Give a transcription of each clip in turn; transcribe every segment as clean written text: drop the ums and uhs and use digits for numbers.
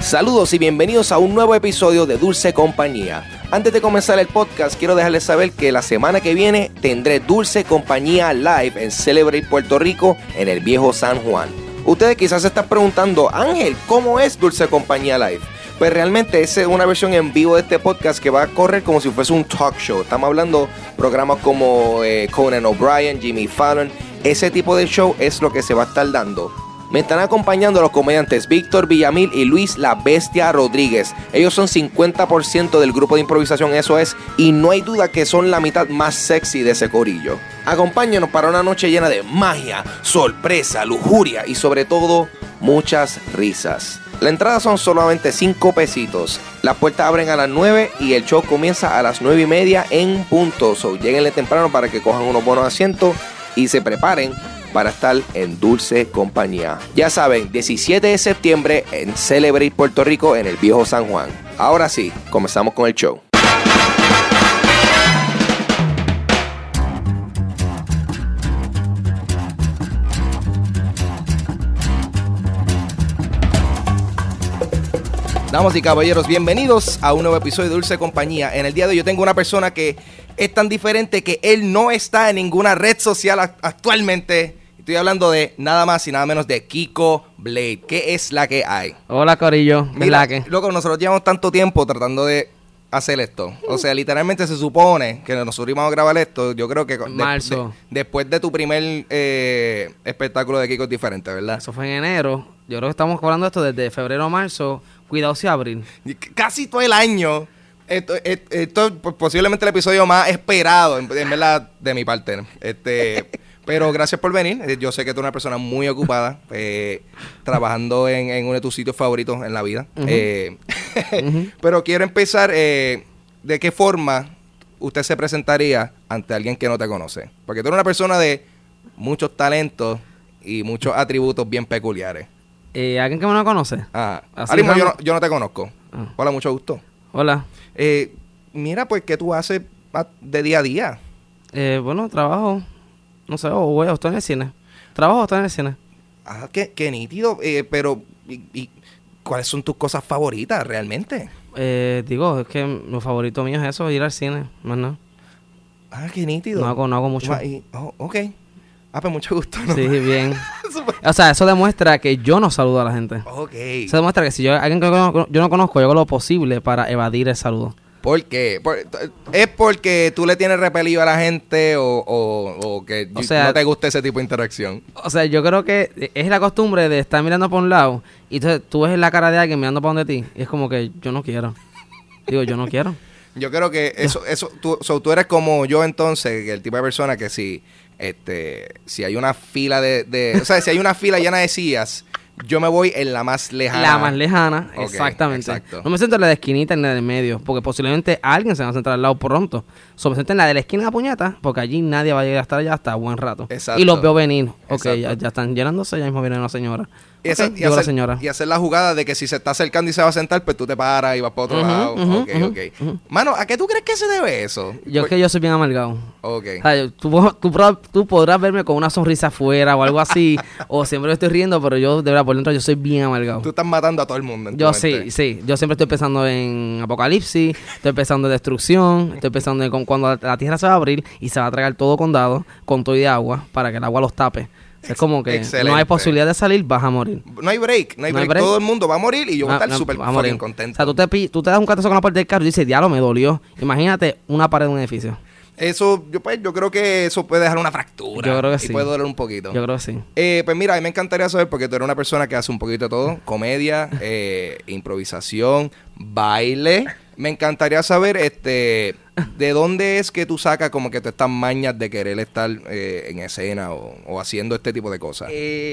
Saludos y bienvenidos a un nuevo episodio de Dulce Compañía. Antes de comenzar el podcast, quiero dejarles saber que la semana que viene tendré Dulce Compañía Live en Celebrate, Puerto Rico, en el Viejo San Juan. Ustedes quizás se están preguntando, Ángel, ¿cómo es Dulce Compañía Live? Pues realmente es una versión en vivo de este podcast que va a correr como si fuese un talk show. Estamos hablando programas como Conan O'Brien, Jimmy Fallon. Ese tipo de show es lo que se va a estar dando. Me están acompañando los comediantes Víctor Villamil y Luis La Bestia Rodríguez. Ellos son 50% del grupo de improvisación, eso es, y no hay duda que son la mitad más sexy de ese corillo. Acompáñanos para una noche llena de magia, sorpresa, lujuria y sobre todo, muchas risas. La entrada son solamente 5 pesitos. Las puertas abren a las 9 y el show comienza a las 9:30 en punto. So, lléguenle temprano para que cojan unos buenos asientos y se preparen para estar en Dulce Compañía. Ya saben, 17 de septiembre en Celebrate, Puerto Rico, en el Viejo San Juan. Ahora sí, comenzamos con el show. Damas y caballeros, bienvenidos a un nuevo episodio de Dulce Compañía. En el día de hoy yo tengo una persona que es tan diferente que él no está en ninguna red social actualmente. Estoy hablando de nada más y nada menos de Kiko Blade. ¿Qué es la que hay? Hola, corillo. Mira, loco, nosotros llevamos tanto tiempo tratando de hacer esto. O sea, literalmente se supone que nosotros íbamos a grabar esto. Yo creo que marzo. Después de tu primer espectáculo de Kiko es diferente, ¿verdad? Eso fue en enero. Yo creo que estamos hablando de esto desde febrero a marzo. Cuidado si abril. Casi todo el año. Esto es posiblemente el episodio más esperado, en verdad, de mi parte. Pero gracias por venir. Yo sé que tú eres una persona muy ocupada, trabajando en uno de tus sitios favoritos en la vida. Pero quiero empezar, ¿de qué forma usted se presentaría ante alguien que no te conoce? Porque tú eres una persona de muchos talentos y muchos atributos bien peculiares. ¿Alguien que me no conoce? Ajá. Ahora mismo yo no te conozco. Hola, mucho gusto. Hola. Mira, pues, ¿qué tú haces de día a día? Bueno, trabajo. No sé, o estoy en el cine. Trabajo o estoy en el cine. Ah, qué nítido. Pero, ¿y cuáles son tus cosas favoritas realmente? Digo, es que lo favorito mío es eso, ir al cine, más nada. Ah, qué nítido. No hago mucho. Ok. Ah, pues mucho gusto, ¿no? Sí, bien. O sea, eso demuestra que yo no saludo a la gente. Ok. Eso demuestra que si alguien que yo no conozco, yo hago lo posible para evadir el saludo. ¿Por qué? ¿Es porque tú le tienes repelido a la gente o que no te gusta ese tipo de interacción? O sea, yo creo que es la costumbre de estar mirando por un lado y entonces tú ves la cara de alguien mirando para donde ti y es como que yo no quiero. Digo, yo no quiero. Yo creo que tú eres como yo entonces, que el tipo de persona que si hay una fila o sea, si hay una fila llena de sillas, yo me voy en la más lejana. La más lejana, okay, exactamente. Exacto. No me siento en la de esquinita ni en la del medio, porque posiblemente alguien se va a sentar al lado pronto. Me siento en la de la esquina de la puñeta, porque allí nadie va a llegar a estar allá hasta buen rato. Exacto. Y los veo venir. Ok, ya están llenándose, ya mismo viene una señora. Y hacer la jugada de que si se está acercando y se va a sentar, pues tú te paras y vas para otro lado. Ok. Mano, ¿a qué tú crees que se debe eso? Yo soy bien amargado. Ok. O sea, tú podrás verme con una sonrisa afuera o algo así, o siempre me estoy riendo, pero yo, de verdad, por dentro yo soy bien amargado. Tú estás matando a todo el mundo. Yo sí. Yo siempre estoy pensando en apocalipsis, estoy pensando en destrucción, estoy pensando en cuando la tierra se va a abrir y se va a tragar todo condado con todo y de agua para que el agua los tape. Es como que excelente. No hay posibilidad de salir, vas a morir. No hay break. Todo el mundo va a morir y yo voy a estar súper fucking contento. O sea, tú te das un catazo con la puerta del carro y dices, diablo, me dolió. Imagínate una pared de un edificio. Eso, yo creo que eso puede dejar una fractura. Yo creo que sí. Y puede doler un poquito. Yo creo que sí. Pues mira, a mí me encantaría saber, porque tú eres una persona que hace un poquito de todo. Comedia, improvisación, baile. Me encantaría saber, ¿de dónde es que tú sacas como que te estas mañas de querer estar en escena o haciendo este tipo de cosas?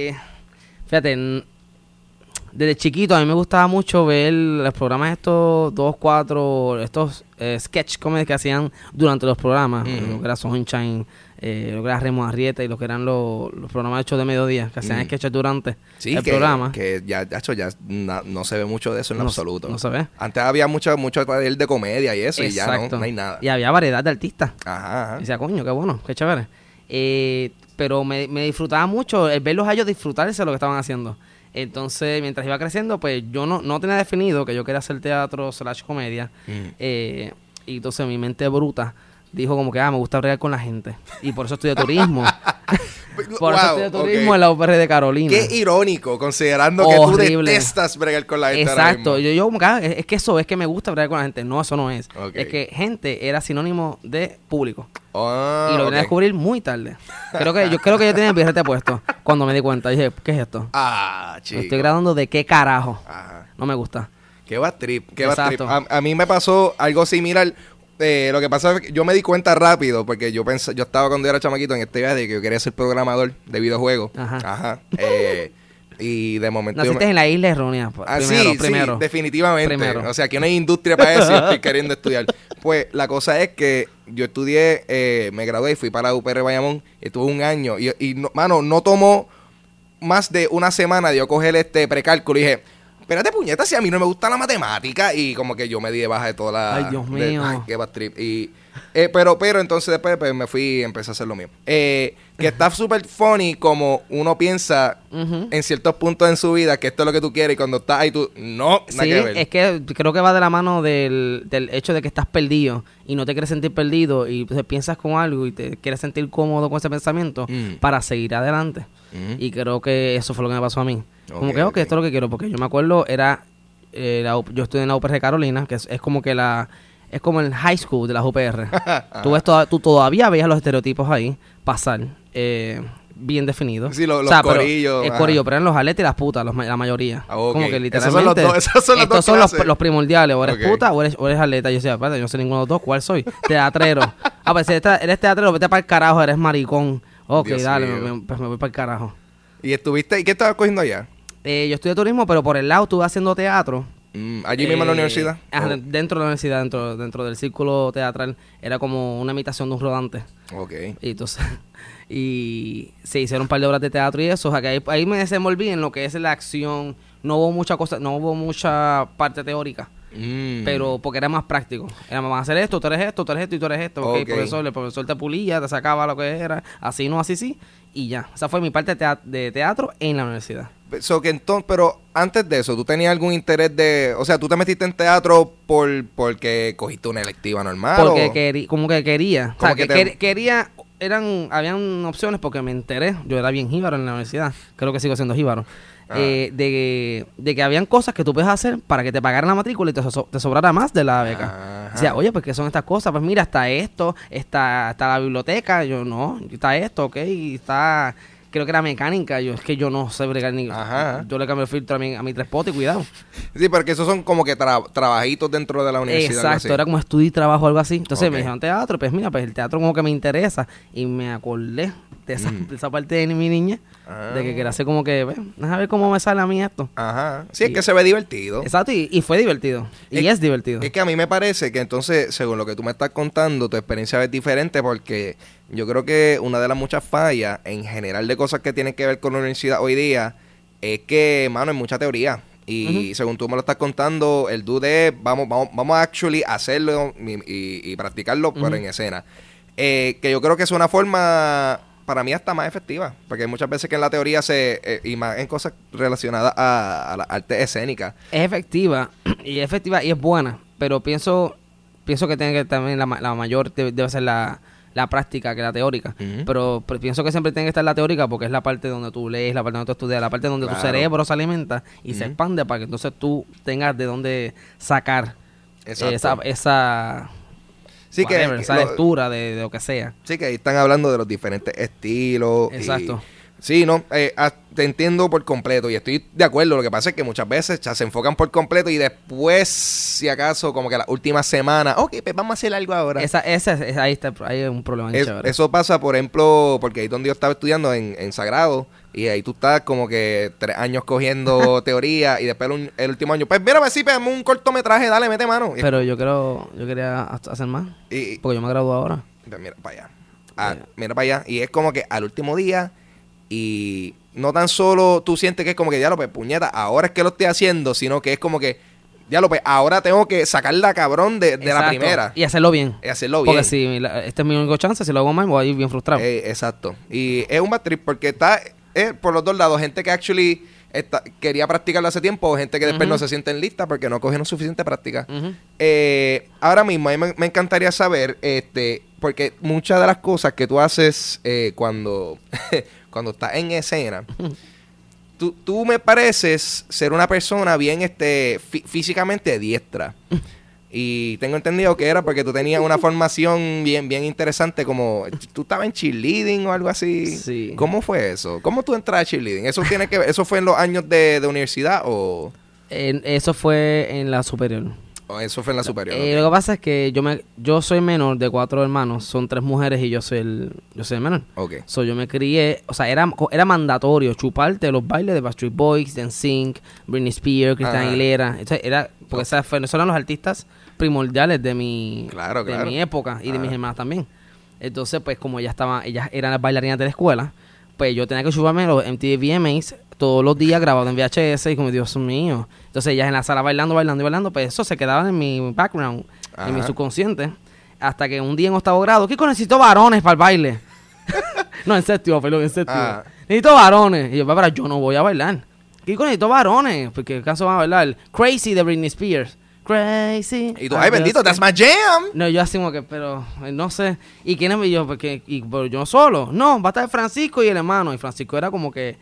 Fíjate, desde chiquito a mí me gustaba mucho ver los programas estos 2-4, estos sketch comedy que hacían durante los programas, lo que era Sunshine, lo que era Remo Arrieta y lo que eran los programas hechos de mediodía, que hacían sketches durante el programa. Que ya no se ve mucho de eso en absoluto. No se ve. Antes había mucho taller de comedia y eso. Exacto. Y ya no hay nada. Y había variedad de artistas. Ajá. Y decía, coño, qué bueno, qué chévere. Pero me disfrutaba mucho el verlos a ellos disfrutarse de lo que estaban haciendo. Entonces, mientras iba creciendo, pues yo no tenía definido que yo quería hacer teatro / comedia. Y entonces mi mente bruta dijo como que, me gusta bregar con la gente. Y por eso estudié turismo. Por eso estudié turismo en la UPR de Carolina. Qué irónico, considerando que tú detestas bregar con la gente. Exacto. Yo como que, es que eso es que me gusta bregar con la gente. No, eso no es. Es que gente era sinónimo de público. Y lo vine a descubrir muy tarde. Creo que yo tenía el birrete puesto cuando me di cuenta. Dije, ¿qué es esto? Chico. Me estoy graduando de qué carajo. No me gusta. Qué bad trip. A mí me pasó algo similar. Lo que pasa es que yo me di cuenta rápido, porque yo estaba cuando yo era chamaquito en este viaje de que yo quería ser programador de videojuegos. Y de momento naciste en la isla errónea. Primero. Sí, definitivamente. O sea, aquí no hay industria para eso y estoy queriendo estudiar. Pues la cosa es que yo estudié, me gradué y fui para la UPR Bayamón. Estuve un año y no tomó más de una semana de yo coger precálculo y dije, espérate, puñeta, si a mí no me gusta la matemática. Y como que yo me di de baja de toda la... Ay, Dios mío. Qué bad trip. Pero entonces después pues, me fui y empecé a hacer lo mío. Que está súper funny como uno piensa en ciertos puntos en su vida que esto es lo que tú quieres y cuando estás ahí tú... No, nada que ver. Es que creo que va de la mano del hecho de que estás perdido y no te quieres sentir perdido y pues, piensas con algo y te quieres sentir cómodo con ese pensamiento para seguir adelante. Y creo que eso fue lo que me pasó a mí. Como que esto es lo que quiero, porque yo me acuerdo, yo estudié en la UPR de Carolina, que es como que es como el high school de las UPR. Tú todavía veías los estereotipos ahí pasar, bien definidos. Sí, los corillos. El corillo, pero eran los atletas y las putas, la mayoría. Como que literalmente. Esos son los primordiales, o eres puta o eres atleta. Yo decía, espérate, yo no sé ninguno de los dos, ¿cuál soy? Teatrero. Pues si eres teatrero, vete para el carajo, eres maricón. Ok, Dios dale, pues me voy para el carajo. ¿Y qué estabas cogiendo allá? Yo estudié turismo, pero por el lado estuve haciendo teatro. ¿Allí mismo en la universidad? Dentro de la universidad, dentro del círculo teatral. Era como una imitación de un rodante. Y entonces... y se hicieron un par de obras de teatro y eso. O sea, que ahí me desenvolví en lo que es la acción. No hubo mucha parte teórica. Pero porque era más práctico. Era, vamos a hacer esto, tú eres esto, tú eres esto y tú eres esto. Ok, el profesor te pulía, te sacaba lo que era. Así no, así sí. Y ya. Esa fue mi parte de teatro en la universidad. Pero antes de eso, ¿tú tenías algún interés de... O sea, ¿tú te metiste en teatro porque cogiste una electiva normal? Porque quería. O sea, quería... Habían opciones porque me enteré. Yo era bien jíbaro en la universidad. Creo que sigo siendo jíbaro. De que habían cosas que tú puedes hacer para que te pagaran la matrícula y te sobrara más de la beca. O sea, oye, pues ¿qué son estas cosas? Pues mira, está esto, está la biblioteca. Yo no, está esto, ok, y está... Creo que era mecánica, es que yo no sé bregar ni... Yo le cambio el filtro a mi tres potes y cuidado. Sí, porque esos son como que trabajitos dentro de la universidad. Exacto, era como estudio y trabajo o algo así. Entonces me dijeron teatro, pues mira, pues el teatro como que me interesa. Y me acordé de esa parte de mi niña, de que quería hacer como que, déjame ver cómo me sale a mí esto. Sí, es que se ve divertido. Exacto, y fue divertido. Y es divertido. Es que a mí me parece que entonces, según lo que tú me estás contando, tu experiencia es diferente porque yo creo que una de las muchas fallas en general de cosas que tienen que ver con la universidad hoy día es que, mano, hay mucha teoría. Y según tú me lo estás contando, el dude es, vamos a actually hacerlo y practicarlo, pero en escena. Que yo creo que es una forma... Para mí hasta más efectiva, porque hay muchas veces que en la teoría y más en cosas relacionadas a la arte escénica. Es efectiva y es buena, pero pienso que tiene que también la mayor debe ser la práctica que la teórica. Pero pienso que siempre tiene que estar la teórica porque es la parte donde tú lees, la parte donde tú estudias, la parte donde tu cerebro se alimenta y se expande para que entonces tú tengas de dónde sacar esa lectura de lo que sea. Sí, que ahí están hablando de los diferentes estilos. Exacto. Sí, no, te entiendo por completo y estoy de acuerdo. Lo que pasa es que muchas veces se enfocan por completo y después, si acaso, como que la última semana, ok, pues vamos a hacer algo ahora. Ahí hay un problema chévere. Eso pasa, por ejemplo, porque ahí donde yo estaba estudiando en Sagrado, y ahí tú estás como que 3 años cogiendo teoría y después el último año, pues mira, sí, pues un cortometraje, dale, mete mano. Pero yo quería hacer más, porque yo me gradúo ahora. Mira para allá. Mira para allá. Y es como que al último día... Y no tan solo tú sientes que es como que, pues puñeta, ahora es que lo estoy haciendo, sino que es como que, pues ahora tengo que sacarla cabrón de la primera. Y hacerlo bien. Porque si este es mi único chance, si lo hago mal, voy a ir bien frustrado. Exacto. Y es un bad trip porque está por los dos lados, gente que actually quería practicarlo hace tiempo, o gente que después no se sienten listas porque no cogieron suficiente práctica. Ahora mismo, a mí me encantaría saber, porque muchas de las cosas que tú haces cuando estás en escena, tú me pareces ser una persona bien físicamente diestra. Y tengo entendido que era porque tú tenías una formación bien interesante, como tú estabas en cheerleading o algo así. Sí. ¿Cómo fue eso? ¿Cómo tú entras a cheerleading? ¿Eso fue en los años de universidad o...? Eso fue en la superior. ¿O eso fue en la superior? Lo que pasa es que yo soy menor de 4 hermanos, son 3 mujeres y yo soy el menor. Ok. So, yo me crié, o sea, era mandatorio chuparte los bailes de Backstreet Boys, NSYNC, Britney Spears, Christina Aguilera. Entonces, porque esos eran los artistas primordiales de mi época y de mis hermanas también. Entonces, pues como ellas eran las bailarinas de la escuela, pues yo tenía que chuparme los MTV VMAs todos los días grabados en VHS y como Dios mío. Entonces ellas en la sala bailando, pues eso se quedaba en mi background, en mi subconsciente. Hasta que un día en 8º grado, Kiko, necesito varones para el baile. No, en séptimo. Necesito varones. Y yo, pero yo no voy a bailar. Kiko, necesito varones. Porque ¿acaso van a bailar? Crazy de Britney Spears. Crazy. Y tú, ay, bendito, that's my jam. No, yo así como que, pero no sé. ¿Y quién es yo? Pero yo solo. No, va a estar Francisco y el hermano. Y Francisco era como que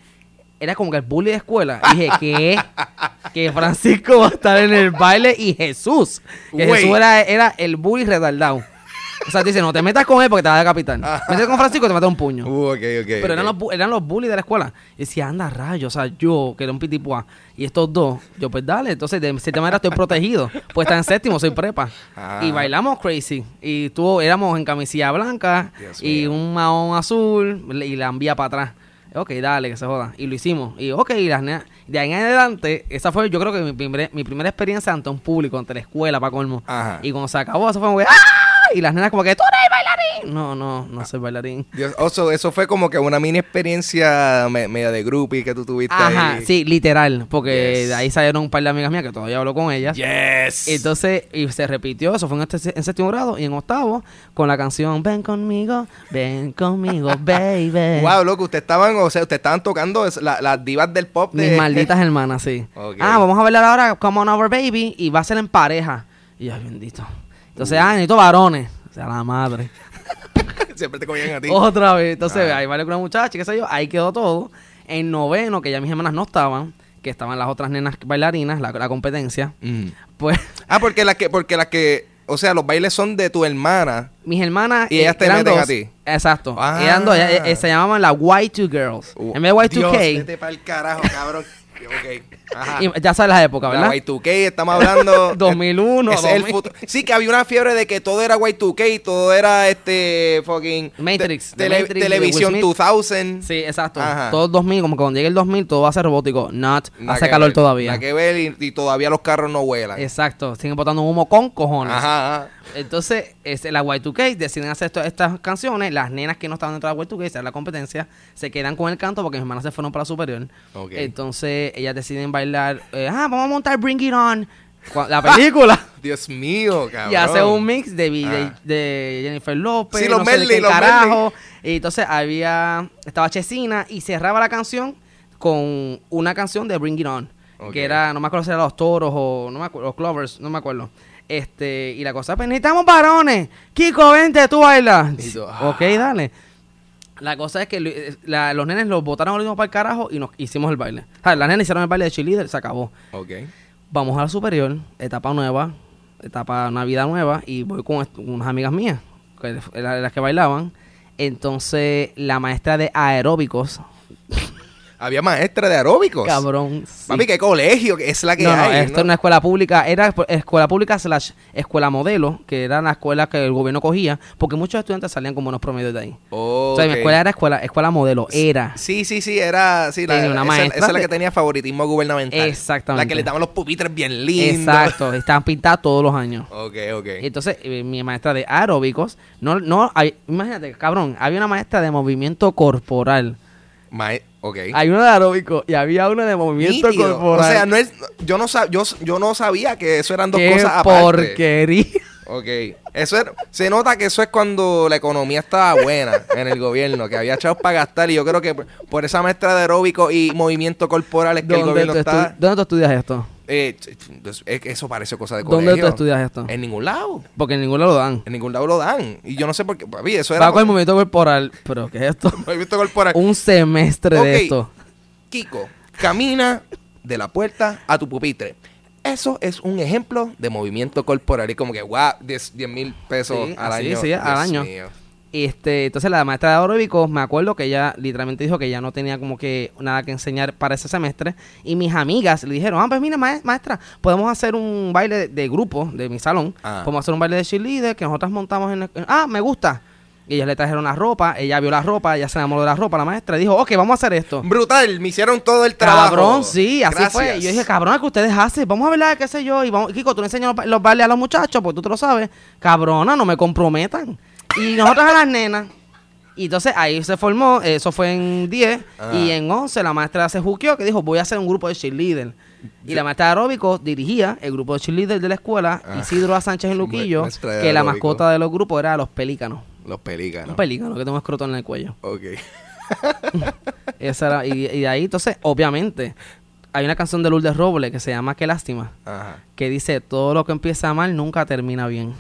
el bully de escuela. Y dije, ¿qué? Que Francisco va a estar en el baile y Jesús. Que Jesús era el bully retardado. O sea, te dice, no te metas con él porque te va a decapitar. Metes con Francisco y te mata un puño. Pero eran los bullies de la escuela. Y decía, anda, rayo. O sea, yo, que era un pitipuá, y estos dos, yo, pues dale. Entonces, de cierta manera estoy protegido. Pues está en séptimo, soy prepa. Y bailamos Crazy. Y éramos en camisilla blanca y un mahón azul y la envía para atrás. Ok, dale, que se joda. Y lo hicimos. Y y las nenas, de ahí en adelante, esa fue yo creo que mi primera experiencia ante un público, ante la escuela, para colmo. Y cuando se acabó, eso fue como que ¡ah! Y las nenas como que ¡tú eres bailarín! No soy bailarín. Dios, eso fue como que una mini experiencia media de groupie que tú tuviste ahí. Sí, literal. Porque de ahí salieron un par de amigas mías que todavía hablo con ellas. Yes. Entonces, y se repitió, eso fue en 7º grado y en 8º con la canción ven conmigo, baby. Wow, loco, ustedes estaban tocando las divas del pop Mis malditas hermanas, sí. Okay. Vamos a bailar ahora Come On Over Baby y va a ser en pareja. Y ay, bendito. Entonces, necesito varones. O sea, la madre. Siempre te cogían a ti. Otra vez. Entonces, ahí bailé con una muchacha, qué sé yo. Ahí quedó todo. En 9º, que ya mis hermanas no estaban, que estaban las otras nenas bailarinas, la competencia. Pues. Porque las que. O sea, los bailes son de tu hermana. Mis hermanas. Y ellas te meten a ti. Exacto. Eran dos. Se llamaban las Y2 Girls. En vez de Y2K. Dios, vete pa'l carajo, cabrón. Ok. Ajá. Y ya sabes las épocas, ¿verdad? La Y2K, estamos hablando 2001, ese es el futuro. Sí, que había una fiebre de que todo era Y2K, todo era fucking Matrix, televisión 2000. Sí, exacto. Ajá. Todo el 2000, como que cuando llegue el 2000 todo va a ser robótico. Hace calor ver, todavía. Nada que ver y todavía los carros no vuelan. Exacto, siguen botando humo con cojones. Ajá. Entonces, la Y2K deciden hacer estas canciones. Las nenas que no estaban dentro de la Y2K, esa es la competencia, se quedan con el canto porque mis hermanas se fueron para la superior. Okay. Entonces, ellas deciden bailar. Vamos a montar Bring It On, la película. Dios mío, cabrón. Y hace un mix de Jennifer López. Sí, los Merly, carajo. Y entonces estaba Chesina y cerraba la canción con una canción de Bring It On. Okay. Que era, no me acuerdo si era Los Toros o no me acuerdo, los Clovers, no me acuerdo. Y la cosa, pues necesitamos varones. Kiko, vente, tú bailas. Ok, dale. La cosa es que los nenes los botaron al último para el carajo y nos hicimos el baile. O sea, las nenes hicieron el baile de cheerleader, se acabó. Ok. Vamos a la superior, etapa nueva, Navidad nueva, y voy con unas amigas mías, que eran las que bailaban. Entonces, la maestra de aeróbicos... Había maestra de aeróbicos. Cabrón. Sí. Papi, ¿qué colegio? Es la que hay. No, esto es una escuela pública. Era escuela pública / escuela modelo, que era la escuela que el gobierno cogía, porque muchos estudiantes salían con buenos promedios de ahí. Oh, o sea, mi escuela era escuela modelo. Era. Sí, era. Sí, tenía una maestra. Esa es la que tenía favoritismo gubernamental. Exactamente. La que le daban los pupitres bien lindos. Exacto. Estaban pintadas todos los años. Ok. Entonces, mi maestra de aeróbicos, imagínate, cabrón, había una maestra de movimiento corporal. Okay. Hay una de aeróbico y había una de movimiento corporal. O sea, yo no sabía que eso eran dos ¡Qué cosas aparte. porquería! Ok. Se nota que eso es cuando la economía estaba buena en el gobierno, que había chavos para gastar. Y yo creo que por esa maestra de aeróbico y movimiento corporal es que el gobierno está... ¿Dónde tú estudias esto? Eso parece cosa de colegio. ¿Dónde tú estudias esto? En ningún lado. Porque en ningún lado lo dan. En ningún lado lo dan. Y yo no sé por qué. Papi, eso era... Va con el movimiento corporal. ¿Pero qué es esto? Movimiento corporal. Un semestre de esto. Kiko, camina de la puerta a tu pupitre. Eso es un ejemplo de movimiento corporal. Y como que, wow, 10,000 pesos Sí, al así, año. sí, al año. Mío. Entonces la maestra de aeróbicos, me acuerdo que ella literalmente dijo que ya no tenía como que nada que enseñar para ese semestre. Y mis amigas le dijeron, pues mira, maestra, podemos hacer un baile de grupo de mi salón. Podemos hacer un baile de cheerleader que nosotras montamos en el... me gusta. Y ellos le trajeron la ropa, ella vio la ropa, ella se enamoró de la ropa, la maestra, y dijo, ok, vamos a hacer esto. Brutal, me hicieron todo el trabajo. Cabrón, sí, así Gracias. fue. Y yo dije, cabrón, que ustedes hacen, vamos a verla, qué sé yo, y vamos, Kiko, tú le enseñas los bailes a los muchachos, porque tú te lo sabes. Cabrona, no me comprometan. Y nosotros a las nenas. Y entonces ahí se formó, eso fue en 10, y en 11 la maestra se juqueó, que dijo, voy a hacer un grupo de cheerleader. Y la maestra de aeróbico dirigía el grupo de cheerleader de la escuela, Isidro A. Sánchez en Luquillo, que la mascota de los grupos era los pelícanos. Los pelícanos. Un pelícano que tengo un escrotón en el cuello. Ok. Esa era, y de ahí, entonces, obviamente, hay una canción de Lourdes Robles que se llama Qué lástima, que dice, todo lo que empieza mal nunca termina bien.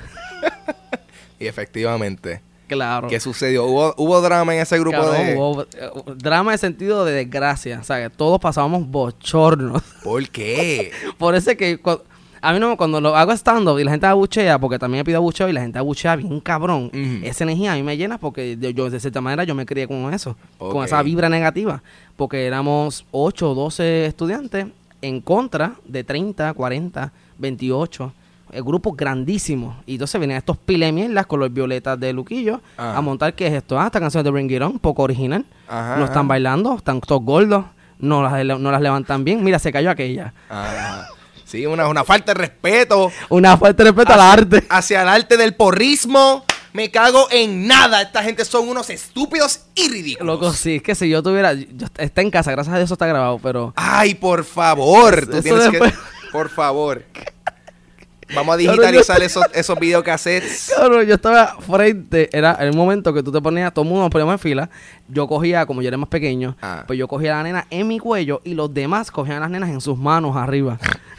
Y efectivamente. Claro. ¿Qué sucedió? ¿Hubo drama en ese grupo? Cabrón, hubo drama en sentido de desgracia. O sea, que todos pasábamos bochornos. ¿Por qué? Por eso es que a mí no, cuando lo hago stand-up y la gente abuchea, porque también me pido abucheo y la gente abuchea bien cabrón, esa energía a mí me llena porque yo de cierta manera yo me crié con eso, con esa vibra negativa, porque éramos 8 o 12 estudiantes en contra de 30, 40, 28, grupos grandísimos. Y entonces vienen estos pilemierlas con los violetas de Luquillo a montar, ¿qué es esto? Esta canción de Bring It On, poco original. No están bailando, están todos gordos, no las levantan bien. Mira, se cayó aquella. Sí, una falta de respeto. Una falta de respeto al arte. Hacia el arte del porrismo. Me cago en nada. Esta gente son unos estúpidos y ridículos. Loco, sí, es que si yo tuviera... está en casa, gracias a Dios eso está grabado, pero... Ay, por favor. Tú tienes después... Por favor. Vamos a digitalizar esos videocassettes. Claro, yo estaba frente, era el momento que tú te ponías, todo el mundo nos poníamos en fila. Yo cogía, como yo era más pequeño, pues yo cogía a la nena en mi cuello y los demás cogían a las nenas en sus manos arriba.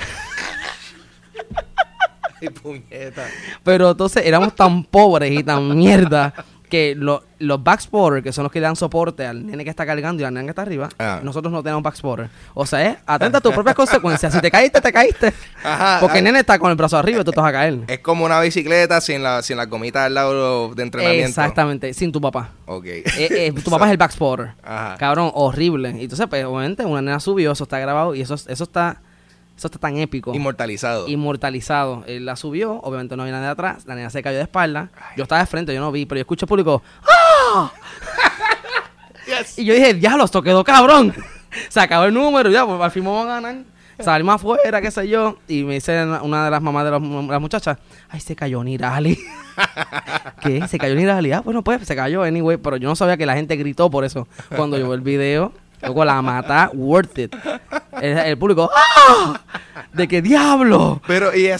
Ay, puñeta. Pero entonces éramos tan pobres y tan mierda que los backsporters, que son los que le dan soporte al nene que está cargando y al nene que está arriba, nosotros no tenemos backsporter. O sea, atenta a tus propias consecuencias. Si te caíste, te caíste. Porque el nene está con el brazo arriba y tú te vas a caer. Es como una bicicleta sin la gomita al lado de entrenamiento. Exactamente, sin tu papá. Ok. Tu papá es el backsporter. Cabrón, horrible. Y entonces, pues, obviamente, una nena subió, eso está grabado y eso está tan épico. Inmortalizado. Él la subió, obviamente no había nadie atrás, la nena se cayó de espalda. Yo estaba de frente, yo no vi, pero yo escuché el público. ¡Ah! Yes. Y yo dije, diablo, esto quedó cabrón. Se acabó el número, ya, pues al fin vamos a ganar. Salimos afuera, qué sé yo. Y me dice una de las mamás de las muchachas, ay, se cayó Nirali. ¿Qué? ¿Se cayó Nirali? Bueno, pues se cayó, anyway. Pero yo no sabía que la gente gritó por eso. Cuando yo vi el video, luego la mata, worth it. El público, ¡ah! ¿De qué diablo? Pero ella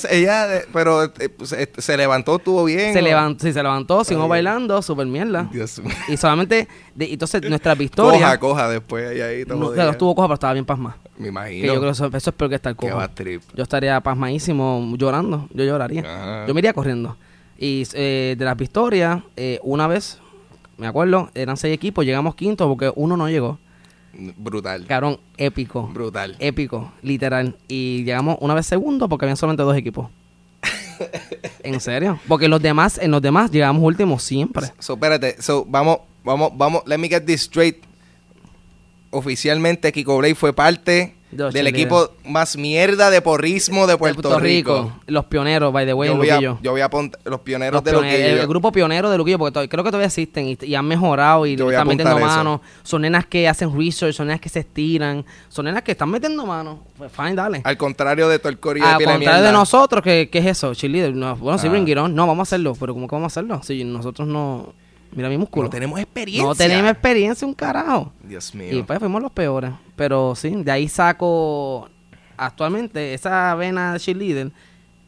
se levantó, estuvo bien. Se levantó, siguió bailando, súper mierda. Dios mío. Y solamente, entonces nuestra victoria. Coja después ahí todo. No, estuvo coja, pero estaba bien pasma. Me imagino. Que yo creo que eso es peor que estar coja. Yo estaría pasmadísimo llorando, yo lloraría. Yo me iría corriendo. Y de las victorias, una vez, me acuerdo, eran 6 equipos, llegamos quinto porque uno no llegó. Brutal. Cabrón, épico. Brutal. Épico, literal. Y llegamos una vez segundo porque habían solamente 2 equipos. ¿En serio? Porque en los demás llegamos últimos siempre. Espérate. Vamos. Let me get this straight. Oficialmente Kiko Blade fue parte del equipo más mierda de porrismo de Puerto Rico. Los pioneros, by the way, yo voy a poner los pioneros de Luquillo. El grupo pionero de Luquillo, porque creo que todavía existen y han mejorado y están metiendo manos. Son nenas que hacen research, son nenas que se estiran, son nenas que están metiendo manos. Pues fine, dale. Al contrario de todo el corillo de Al contrario de nosotros, ¿qué es eso? Cheerleader. No, bueno, sí, Bring It On. No, vamos a hacerlo. Pero ¿cómo que vamos a hacerlo? Si nosotros no... Mira mi músculo. No tenemos experiencia. No tenemos experiencia, un carajo. Dios mío. Y pues fuimos los peores. Pero sí, de ahí saco actualmente esa vena de cheerleader.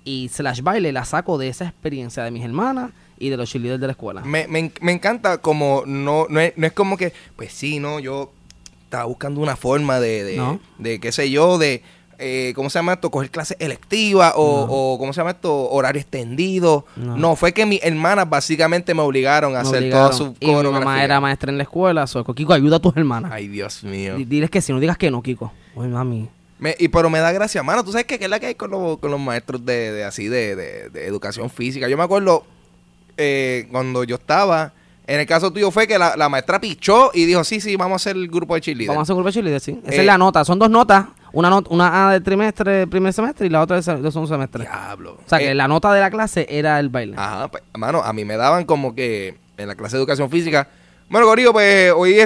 y slash baile la saco de esa experiencia de mis hermanas y de los cheerleaders de la escuela. Me encanta como no es como que, pues sí, no, yo estaba buscando una forma No. de qué sé yo, de ¿cómo se llama esto? Coger clases electivas o ¿cómo se llama esto? Horario extendido. No, fue que mis hermanas básicamente me obligaron a hacer toda su y mi coreografía. mamá era maestra en la escuela, Kiko, ayuda a tus hermanas. Ay, Dios mío. Diles que si no digas que no, Kiko. Oye, mami. Pero me da gracia, mano. ¿Tú sabes qué es la que hay con los maestros de educación física? Yo me acuerdo cuando yo estaba, en el caso tuyo fue que la maestra pichó y dijo, sí, vamos a hacer el grupo de cheerleader. Vamos a hacer un grupo de cheerleader, sí. Esa es la nota. Son 2 notas. Una del primer semestre y la otra del segundo semestre. Diablo. O sea, que la nota de la clase era el baile. Ajá, pues, mano, a mí me daban como que en la clase de educación física, bueno, Gorillo, pues hoy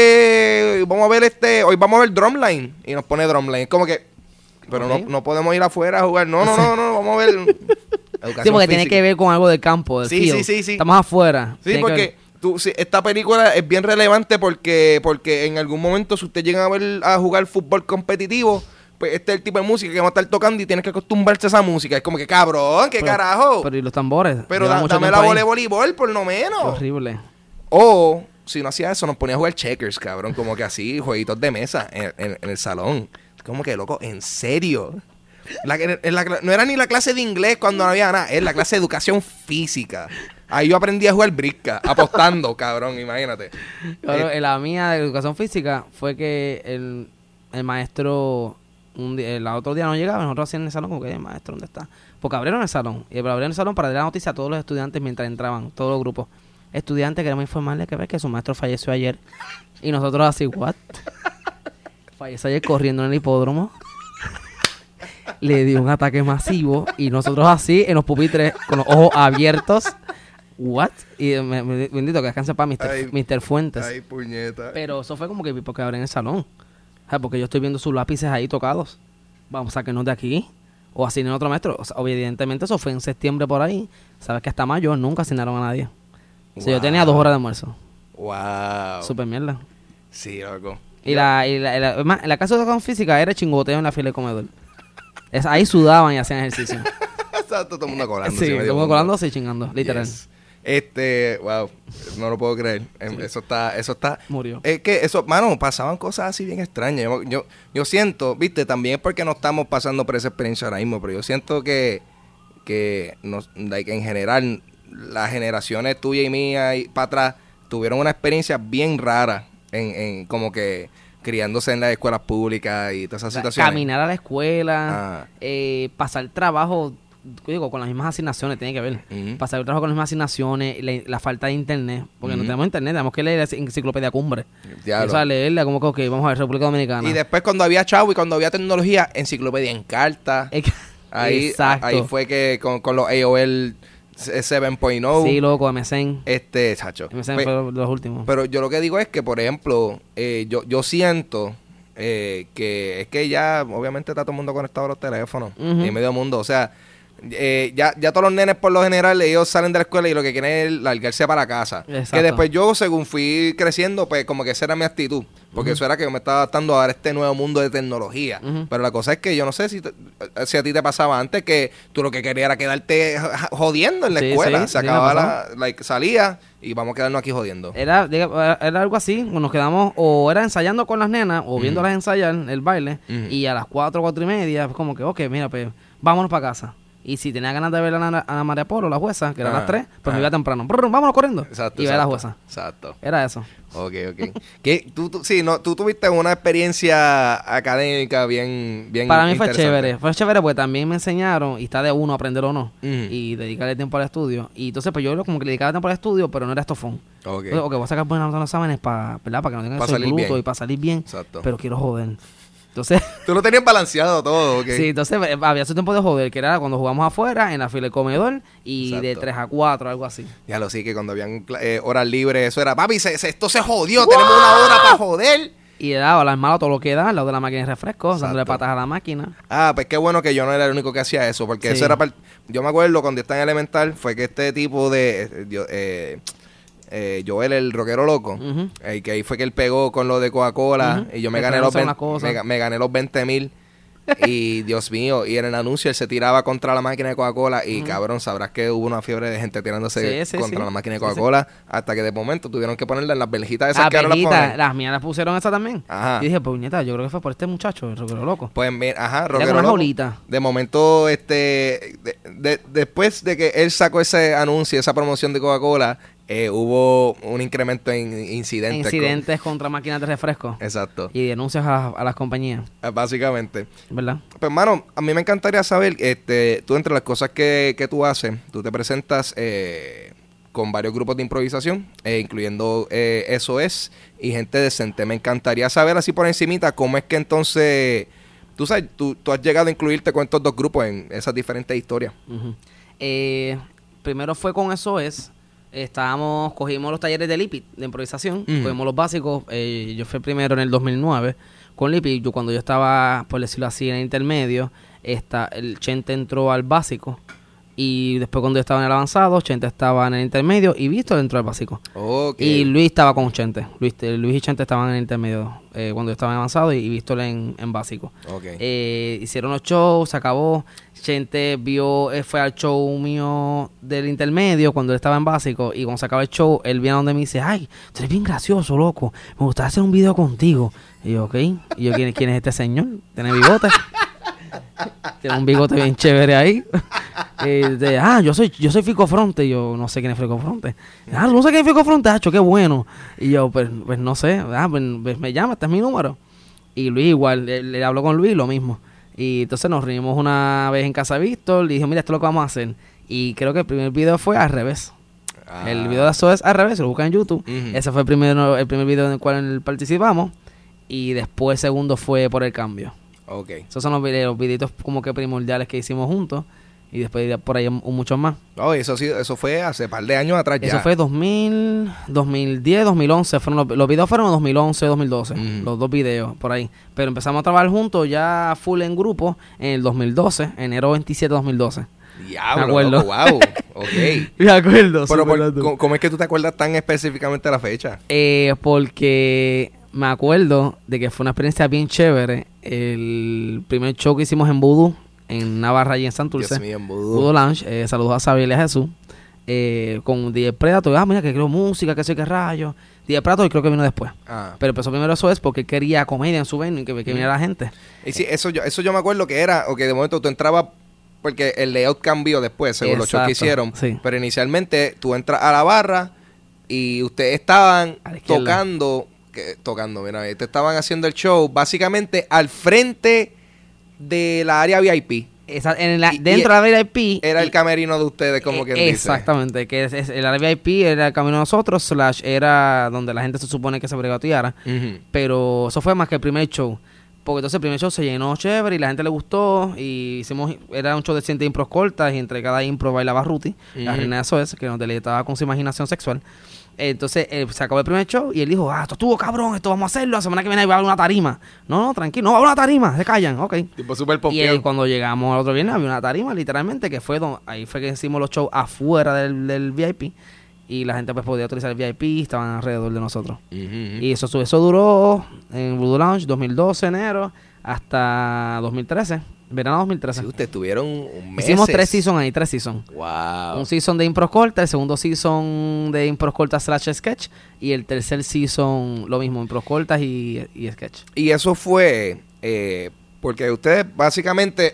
hoy vamos a ver Drumline. Y nos pone Drumline. Es como que, pero Ok. no podemos ir afuera a jugar. No, vamos a ver educación Sí, porque tiene física. que ver con algo del campo, del Sí, field. sí. Estamos afuera. Sí, Tiene que porque esta película es bien relevante porque en algún momento si usted llega a jugar fútbol competitivo, pues este es el tipo de música que va a estar tocando y tienes que acostumbrarse a esa música. Es como que, cabrón, ¿qué carajo? Pero ¿y los tambores? Pero Lleva mucho dame tiempo la ahí. voleibol por lo Qué menos. horrible. O, si no hacía eso, nos ponía a jugar checkers, cabrón. Como que así, jueguitos de mesa en el salón. Como que, loco, ¿en serio? No era ni la clase de inglés cuando no había nada. Es la clase de educación física. Ahí yo aprendí a jugar brisca, apostando, cabrón, imagínate. Cabrón, en la mía de educación física fue que el maestro el otro día no llegaba, nosotros hacíamos en el salón como que, maestro, ¿dónde está? Porque abrieron el salón, y abrieron el salón para dar la noticia a todos los estudiantes mientras entraban, todos los grupos. Estudiantes, queremos informarles que su maestro falleció ayer. Y nosotros así, ¿what? Falleció ayer corriendo en el hipódromo. Le dio un ataque masivo y nosotros así, en los pupitres, con los ojos abiertos. ¿What? Y bendito que descanse para Mr. Fuentes. Ay, puñeta. Pero eso fue como que porque abren el salón. O sea, porque yo estoy viendo sus lápices ahí tocados. Vamos a sacarnos de aquí. O asignen a otro maestro. O sea, evidentemente eso fue en septiembre por ahí. Sabes que hasta mayo nunca asignaron a nadie. O sea, yo tenía 2 horas de almuerzo. Wow. Super mierda. Sí, loco. Y la clase de educación física era chingoteo en la fila de comedor. Ahí sudaban y hacían ejercicio. Está todo el mundo colando. Sí, todo el mundo colándose y chingando, literal. Yes. Wow, no lo puedo creer. Eso está. Murió. Es que eso, mano, pasaban cosas así bien extrañas. Yo siento, viste, también es porque no estamos pasando por esa experiencia ahora mismo, pero yo siento que en general, las generaciones tuya y mía y para atrás tuvieron una experiencia bien rara en como que criándose en las escuelas públicas y todas esas situaciones. Caminar a la escuela, pasar trabajo, digo, con las mismas asignaciones, tiene que ver. Uh-huh. Pasar el trabajo con las mismas asignaciones, la falta de internet, porque no tenemos internet, tenemos que leer la enciclopedia Cumbre. Diablo. O sea, leerla como que, ok, vamos a ver, República Dominicana. Y después cuando había chavo y cuando había tecnología, enciclopedia en carta. Exacto. Ahí fue que con los AOL 7.0. Sí, loco, MSN. Chacho. MSN fue de los últimos. Pero yo lo que digo es que, por ejemplo, yo siento que es que ya, obviamente, está todo el mundo conectado a los teléfonos. Uh-huh. Y medio mundo. O sea, ya todos los nenes, por lo general, ellos salen de la escuela y lo que quieren es largarse para casa. Exacto. Que después yo, según fui creciendo, pues como que esa era mi actitud. Porque eso era que yo me estaba adaptando a este nuevo mundo de tecnología. Uh-huh. Pero la cosa es que yo no sé si a ti te pasaba antes que tú lo que querías era quedarte jodiendo en la escuela. Se acababa salía y vamos a quedarnos aquí jodiendo. Era algo así, nos quedamos o era ensayando con las nenas o viéndolas ensayar el baile y a las 4:30, pues como que, ok, mira, pues vámonos para casa. Y si tenía ganas de ver a Ana María Polo, la jueza, que era a las 3, pues me iba temprano. Vámonos corriendo. Exacto. Y ver a la jueza. Exacto. Era eso. Ok. Tú tuviste una experiencia académica bien Para mí fue interesante. chévere. Fue chévere porque también me enseñaron, y está de uno aprender o no, Ujú. y dedicarle tiempo al estudio. Y entonces, pues yo como que le dedicaba tiempo al estudio, pero no era estofón. Ok. Ok, voy a sacar buenas notas en los exámenes para que no tengan que ser salir bruto bien. y para salir bien. Exacto. Pero quiero joder. Entonces... Tú lo tenías balanceado todo, ok. Sí, entonces había su tiempo de joder, que era cuando jugamos afuera, en la fila del comedor, y Exacto. de 3 a 4, algo así. Ya lo sí, que cuando habían horas libres, eso era, papi, esto se jodió, tenemos una hora para joder. Y le daba las manos todo lo que da, al lado de la máquina de refrescos, Exacto. dándole patas a la máquina. Pues qué bueno que yo no era el único que hacía eso, porque Sí. eso era yo me acuerdo cuando yo estaba en elemental, fue que este tipo de Joel, el rockero loco, Ujú. que ahí fue que él pegó con lo de Coca-Cola, Ujú. y yo me Que gané fueron los a hacer unas cosas. me gané los 20,000. Y Dios mío, y en el anuncio él se tiraba contra la máquina de Coca-Cola y cabrón, sabrás que hubo una fiebre de gente tirándose contra la máquina de Coca-Cola hasta que de momento tuvieron que ponerla en las verjitas esas que ahora las ponen. Las mías las pusieron esa también. Ajá. Y dije, pues puñeta, yo creo que fue por este muchacho, el rockero loco. Pues ajá, rockero loco. Jaulita. De momento, después de que él sacó ese anuncio, esa promoción de Coca-Cola, hubo un incremento en incidentes contra máquinas de refresco. Exacto. Y denuncias a las compañías. Básicamente. ¿Verdad? Pues, hermano, a mí me encantaría saber, tú entre las cosas que tú haces, tú te presentas con varios grupos de improvisación, incluyendo SOS y Gente Decente. Me encantaría saber así por encimita cómo es que entonces, tú sabes, tú has llegado a incluirte con estos dos grupos en esas diferentes historias. Uh-huh. Primero fue con SOS. Cogimos los talleres de Lipid, de improvisación, cogimos los básicos. Yo fui primero en el 2009 con Lipid. Cuando yo estaba, por decirlo así, en el intermedio, el Chente entró al básico. Y después cuando yo estaba en el avanzado, Chente estaba en el intermedio y Víctor entró al básico. Okay. Y Luis estaba con Chente. Luis y Chente estaban en el intermedio cuando yo estaba en avanzado y Víctor en básico. Okay. Hicieron los shows, se acabó. Chente fue al show mío del intermedio cuando él estaba en básico. Y cuando se acaba el show, él viene a donde me dice, ay, tú eres bien gracioso, loco. Me gustaría hacer un video contigo. Y yo, ok. Y yo, ¿quién es este señor? ¿Tiene bigote? Tiene un bigote bien chévere ahí. Yo soy Fico Fronte. Y yo no sé quién es Fico Fronte. No sé quién es Fico Fronte. Qué bueno. Y yo, pues no sé. Pues me llama, este es mi número. Y Luis igual, le habló con Luis, lo mismo. Y entonces nos reunimos una vez en casa de Víctor. Le dije, mira, esto es lo que vamos a hacer. Y creo que el primer video fue al revés. El video de eso es al revés, se lo buscan en YouTube. Ese fue el primer video en el cual participamos. Y después el segundo fue por el cambio. Okay. Esos son los videitos como que primordiales que hicimos juntos. Y después por ahí muchos más. Eso fue hace par de años atrás ya. Eso fue 2010, 2011. Los videos fueron en 2011, 2012. Los dos videos por ahí. Pero empezamos a trabajar juntos ya full en grupo en el 2012. Enero 27 de 2012. Diablo, me acuerdo. Loco, wow. Okay. Me acuerdo. Pero ¿cómo es que tú te acuerdas tan específicamente de la fecha? Porque me acuerdo de que fue una experiencia bien chévere. El primer show que hicimos en Voodoo, en Navarra y en Santurce. Dios mío, en Voodoo Lounge. Saludos a Xavier y a Jesús. Con DJ Predator. Mira, que creo música, que sé qué rayo. DJ Predator creo que vino después. Pero empezó primero eso porque él quería comedia en su venue y que viniera la gente. Y sí, eso yo me acuerdo que era, o que de momento tú entrabas, porque el layout cambió después, según los shows que hicieron. Sí. Pero inicialmente tú entras a la barra y ustedes estaban tocando, mira, te estaban haciendo el show básicamente al frente de la área VIP. Dentro de la VIP era el camerino de ustedes, como quien dice. Exactamente, que el área VIP era el camino de nosotros, / era donde la gente se supone que se brigateara. Pero eso fue más que el primer show. Porque entonces el primer show se llenó chévere y la gente le gustó. Y era un show de 100 impros cortas y entre cada impro bailaba Ruti, la reina de SOS, que nos deleitaba con su imaginación sexual. Entonces se acabó el primer show y él dijo, esto estuvo cabrón, esto vamos a hacerlo, la semana que viene va a haber una tarima. No, tranquilo, no va a haber una tarima, se callan, ok. Tipo súper Y cuando llegamos al otro viernes había una tarima, literalmente, que fue ahí fue que hicimos los shows afuera del VIP. Y la gente pues podía utilizar el VIP, estaban alrededor de nosotros. Y eso duró en Voodoo Lounge 2012, enero, hasta 2013. Verano 2013. Sí, ustedes tuvieron un mes. Hicimos 3 seasons. Wow. Un season de impro corta, el segundo season de impro corta / sketch. Y el tercer season lo mismo, impro cortas y sketch. Y eso fue porque ustedes básicamente,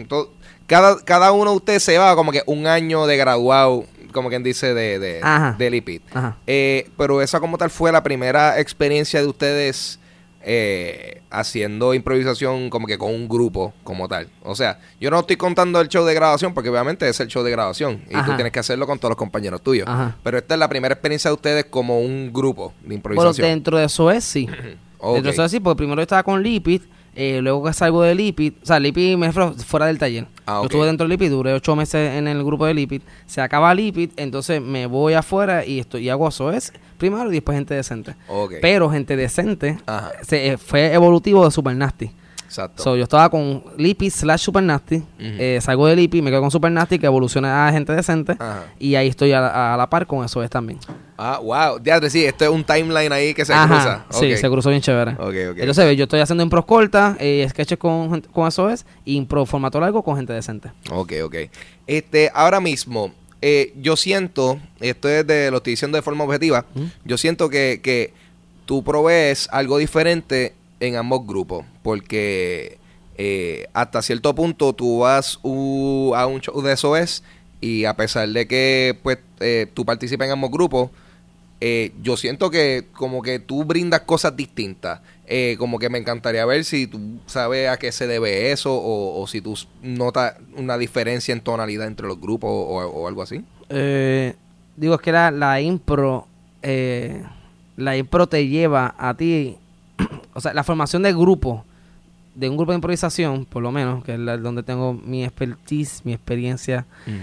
cada uno de ustedes se llevaba como que un año de graduado, como quien dice, de Lipid. Pero esa como tal fue la primera experiencia de ustedes haciendo improvisación como que con un grupo como tal. O sea, yo no estoy contando el show de graduación porque obviamente es el show de graduación y tú tienes que hacerlo con todos los compañeros tuyos. Pero esta es la primera experiencia de ustedes como un grupo de improvisación. Bueno, dentro de eso es sí. Dentro de eso es sí, porque primero yo estaba con Lipid. Luego que salgo de Lipid, o sea, Lipid me fue fuera del taller. Yo estuve dentro de Lipid, duré 8 meses en el grupo de Lipid. Se acaba Lipid, entonces me voy afuera y hago SOS primero y después Gente Decente. Pero Gente Decente fue evolutivo de Super Nasty. Exacto. Yo estaba con Lipid / Super Nasty. Salgo de Lipid, me quedo con Super Nasty, que evoluciona a Gente Decente. Y ahí estoy a la par con SOS también. Ah, wow. Diadre, sí, esto es un timeline ahí que se Ajá, cruza. sí, se cruzó bien chévere. Ok. Entonces, yo estoy haciendo impros cortas, sketches con eso es, y impro formato largo con gente decente. Ok. Ahora mismo, yo siento, esto es lo estoy diciendo de forma objetiva, yo siento que tú provees algo diferente en ambos grupos, porque hasta cierto punto tú vas a un show de SOS y a pesar de que pues tú participas en ambos grupos, yo siento que como que tú brindas cosas distintas. Como que me encantaría ver si tú sabes a qué se debe eso o si tú notas una diferencia en tonalidad entre los grupos o algo así. Digo, es que la impro te lleva a ti, o sea, la formación de grupo, de un grupo de improvisación, por lo menos, que es donde tengo mi expertise, mi experiencia,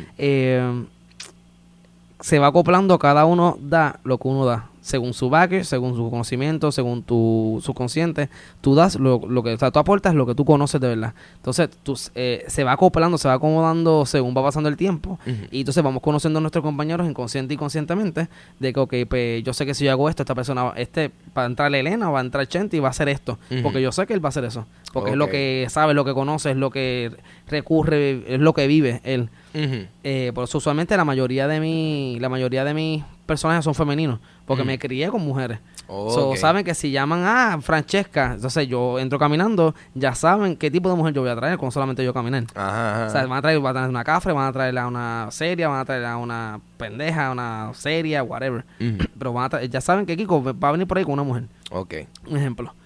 se va acoplando, cada uno da lo que uno da, según su backer, según su conocimiento, según tu subconsciente, tú das lo que, o sea, tú aportas lo que tú conoces de verdad. Entonces, se va acoplando, se va acomodando según va pasando el tiempo, y entonces vamos conociendo a nuestros compañeros inconsciente y conscientemente, de que, ok, pues yo sé que si yo hago esto, esta persona, va a entrar Elena, va a entrar Chente y va a hacer esto, porque yo sé que él va a hacer eso, porque es lo que sabe, lo que conoce, es lo que recurre, es lo que vive él. Por eso usualmente la mayoría de mis personajes son femeninos, porque me crié con mujeres. Saben que si llaman a Francesca, entonces yo entro caminando, ya saben qué tipo de mujer yo voy a traer con solamente yo caminar. O sea, van a traer una cafre, van a traer a una seria, van a traer a una pendeja, una seria, whatever. Pero ya saben que Kiko va a venir por ahí con una mujer. Un ejemplo.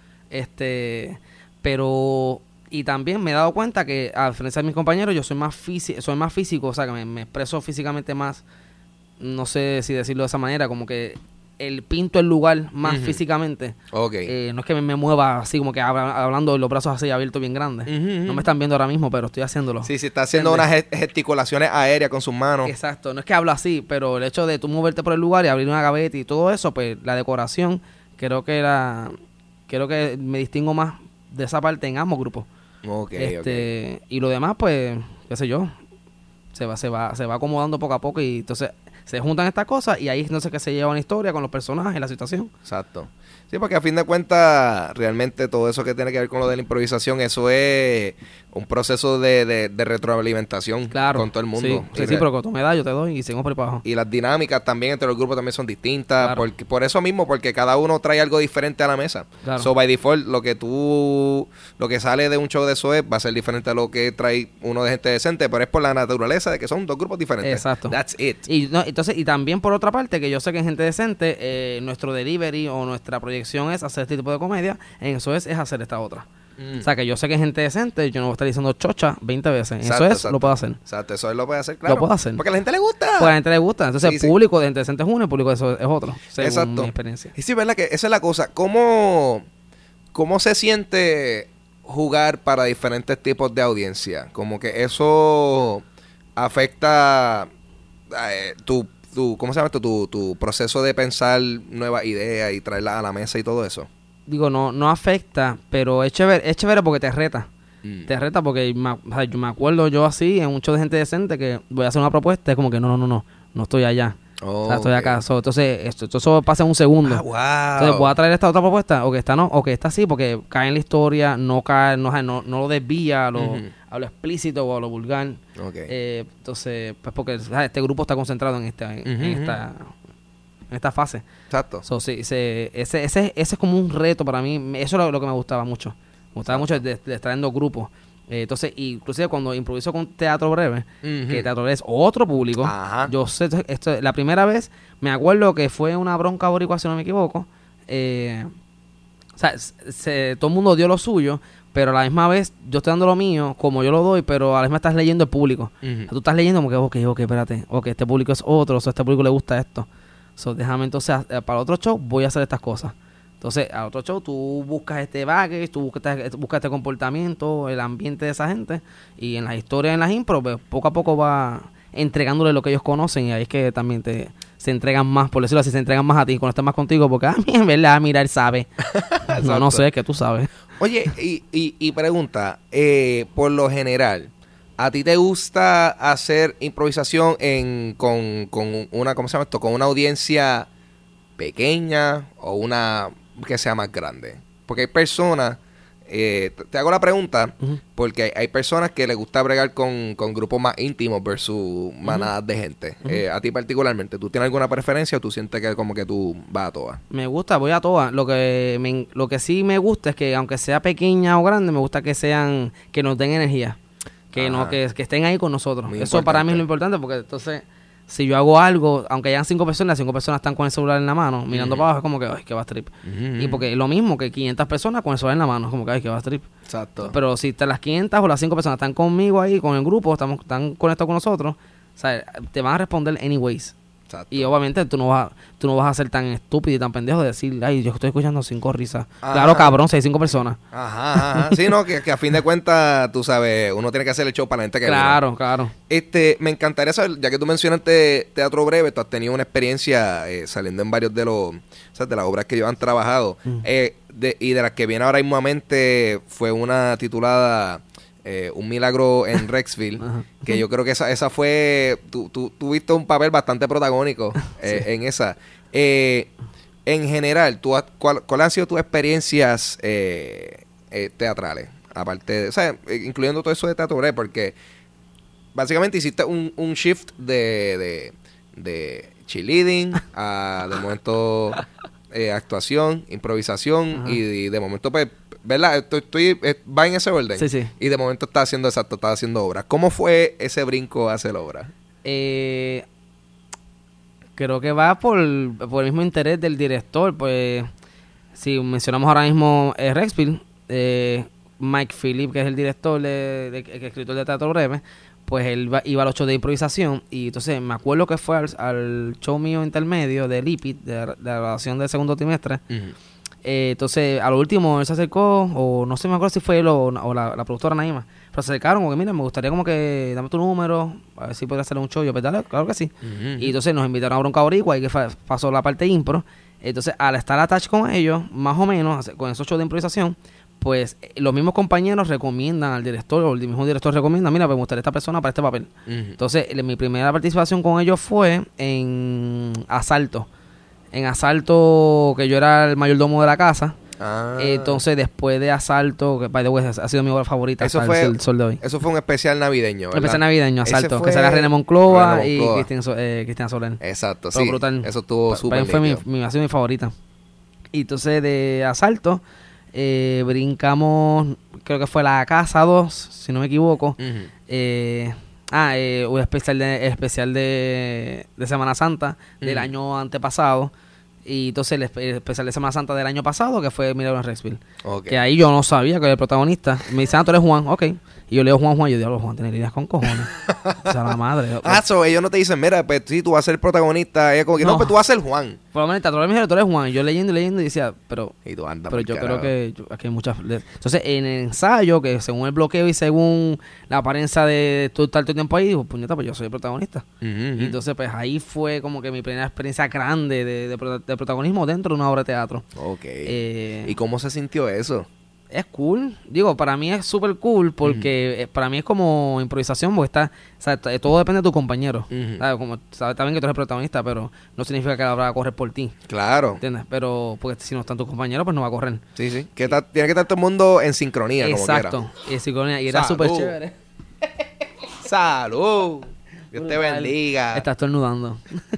Pero... Y también me he dado cuenta que, a diferencia de mis compañeros, yo soy más físico, o sea, que me expreso físicamente más, no sé si decirlo de esa manera, como que pinto el lugar más físicamente. No es que me mueva así como que hablando de los brazos así abiertos bien grandes. No me están viendo ahora mismo, pero estoy haciéndolo. Sí, está haciendo unas gesticulaciones aéreas con sus manos. Exacto, no es que hablo así, pero el hecho de tú moverte por el lugar y abrir una gaveta y todo eso, pues la decoración, creo que me distingo más de esa parte en ambos grupos. Y lo demás, pues, qué sé yo, se va acomodando poco a poco, y entonces se juntan estas cosas y ahí no sé qué se lleva una historia con los personajes, la situación. Exacto. Sí, porque a fin de cuentas, realmente todo eso que tiene que ver con lo de la improvisación, eso es un proceso de retroalimentación con todo el mundo. Sí, pero tú me das, yo te doy y seguimos por ahí para abajo. Y las dinámicas también entre los grupos también son distintas, por eso mismo, porque cada uno trae algo diferente a la mesa. So, by default, lo que sale de un show de eso va a ser diferente a lo que trae uno de gente decente, pero es por la naturaleza de que son dos grupos diferentes. Exacto. That's it. Y también por otra parte, que yo sé que en gente decente, nuestro delivery o nuestra proyección es hacer este tipo de comedia, en eso es hacer esta otra. O sea, que yo sé que es gente decente, yo no voy a estar diciendo chocha 20 veces. Exacto. Lo puedo hacer. Exacto, eso lo puede hacer, claro. Lo puedo hacer. Porque a la gente le gusta. Porque a la gente le gusta. Entonces, el público de gente decente es uno, el público de eso es otro. Según mi experiencia. Y sí, ¿verdad? Que esa es la cosa. ¿Cómo se siente jugar para diferentes tipos de audiencia? Como que eso afecta ¿cómo se llama esto? Tu proceso de pensar nuevas ideas y traerlas a la mesa y todo eso. Digo, no afecta, pero es chévere porque te reta. Te reta porque yo me acuerdo yo así en un show de gente decente que voy a hacer una propuesta, es como que no estoy allá. O sea, estoy acá. Entonces, esto pasa en un segundo. Wow. Entonces, voy a traer esta otra propuesta, o que esta no, o que esta sí, porque cae en la historia, no lo desvía a lo explícito o a lo vulgar. Entonces, pues porque este grupo está concentrado en esta fase. Exacto. Sí, ese es como un reto para mí. Eso es lo que me gustaba mucho. Me gustaba mucho de estar en dos grupos. Entonces, inclusive cuando improviso con teatro breve, que teatro breve es otro público, yo sé esto, la primera vez me acuerdo que fue una bronca boricua, si no me equivoco. O sea, todo el mundo dio lo suyo, pero a la misma vez yo estoy dando lo mío como yo lo doy, pero a la misma estás leyendo el público. O sea, tú estás leyendo como que, ok, espérate, este público es otro, o sea, a este público le gusta esto. Déjame entonces, para otro show voy a hacer estas cosas. Entonces, a otro show tú buscas este baggage, tú buscas este comportamiento, el ambiente de esa gente, y en las historias, en las impro, pues, poco a poco va entregándole lo que ellos conocen, y ahí es que también se entregan más, por decirlo así, se entregan más a ti, cuando están más contigo, porque en verdad, mira, él sabe. no sé, que tú sabes. Oye, y pregunta, por lo general, ¿a ti te gusta hacer improvisación con una, ¿cómo se llama esto? Con una audiencia pequeña o una que sea más grande? Porque hay personas, te hago la pregunta, porque hay personas que les gusta bregar con grupos más íntimos versus manadas de gente. A ti particularmente, ¿tú tienes alguna preferencia o tú sientes que como que tú vas a todas? Me gusta, voy a todas. Lo que sí me gusta es que aunque sea pequeña o grande, me gusta que sean, que nos den energía. Que estén ahí con nosotros. Muy Eso para mí es lo importante, porque entonces, si yo hago algo, aunque hayan 5 personas, 5 personas están con el celular en la mano, mirando para abajo, es como que, ay, que va a trip. Y porque lo mismo que 500 personas con el celular en la mano, es como que, ay, que va a trip. Exacto. Pero si las 500 o las 5 personas están conmigo ahí, con el grupo, están conectados con nosotros, o sea, te van a responder anyways. Exacto. Y obviamente tú no vas a ser tan estúpido y tan pendejo de decir, ay, yo estoy escuchando 5 risas. Ajá. Claro, cabrón, si hay 5 personas. Ajá. Sí, no, que a fin de cuentas, tú sabes, uno tiene que hacer el show para la gente que Claro, claro. Me encantaría saber, ya que tú mencionaste Teatro Breve, tú has tenido una experiencia saliendo en varios de de las obras que ellos han trabajado. Y de las que viene ahora mismamente fue una titulada Un Milagro en Rexville, que yo creo que esa fue, tú tuviste un papel bastante protagónico en esa. En general, ¿cuáles han sido tus experiencias teatrales? Aparte de, o sea, incluyendo todo eso de Teatro Breve, porque básicamente hiciste un shift de cheerleading a de momento actuación, improvisación y de momento pues, ¿verdad? Va en ese orden. Sí. Y de momento estás haciendo obras. ¿Cómo fue ese brinco a hacer obras? Creo que va por el mismo interés del director. Pues, si mencionamos ahora mismo Rexville, Mike Phillip, que es el director, el escritor de Teatro Breve, pues él iba a los shows de improvisación. Y entonces me acuerdo que fue al show mío intermedio de Lipid, de la grabación del segundo trimestre. Entonces, a lo último él se acercó, o no sé, me acuerdo si fue él o la productora Naima, pero se acercaron como que, mira, me gustaría como que dame tu número, a ver si podría hacer un show. Yo, pues dale, claro que sí. Y entonces nos invitaron a Bronca Boricua, y que pasó la parte impro. Entonces, al estar attached con ellos, más o menos, con esos shows de improvisación, pues los mismos compañeros recomiendan al director, o el mismo director recomienda, mira, pues me gustaría esta persona para este papel. Entonces, mi primera participación con ellos fue en Asalto. En Asalto, que yo era el mayordomo de la casa. Entonces, después de Asalto, que by the way, ha sido mi obra favorita, eso fue el sol de hoy. Eso fue un especial navideño, ¿verdad? Un especial navideño, Asalto, que sale René Monclova y Cristian Soler. Exacto, todo sí. Brutal. Eso estuvo súper fue ha sido mi favorita. Y entonces, de Asalto, brincamos, creo que fue la Casa 2, si no me equivoco. Un especial de Semana Santa del año antepasado. Y entonces el especial de Semana Santa del año pasado, que fue Milagro en Rexville. Que ahí yo no sabía que era el protagonista. Me dice, tú eres Juan, ok. Y yo leo Juan. Y yo digo, Juan, tener ideas con cojones. O sea, la madre. Ellos no te dicen, mira, pues sí, tú vas a ser el protagonista. Ella como que, no, pues tú vas a ser Juan. Por lo menos, tú eres Juan. Y yo leyendo y decía, pero y tú andas pero yo creo que aquí hay muchas. Entonces, en el ensayo, que según el bloqueo y según la apariencia de estar todo el tiempo ahí, dijo, puñeta, pues yo soy el protagonista. Y entonces, pues ahí fue como que mi primera experiencia grande de protagonismo dentro de una obra de teatro. ¿Y cómo se sintió eso? Es cool. Digo, para mí es súper cool porque para mí es como improvisación, porque todo depende de tu compañero. Sabes también que tú eres el protagonista, pero no significa que la obra va a correr por ti. Claro. ¿Entiendes? Pero porque si no están tus compañeros, pues no va a correr. Sí. Tiene que estar todo el mundo en sincronía, exacto, como quiera. En sincronía. Y era súper chévere. ¡Salud! Dios te bendiga. Estás estornudando.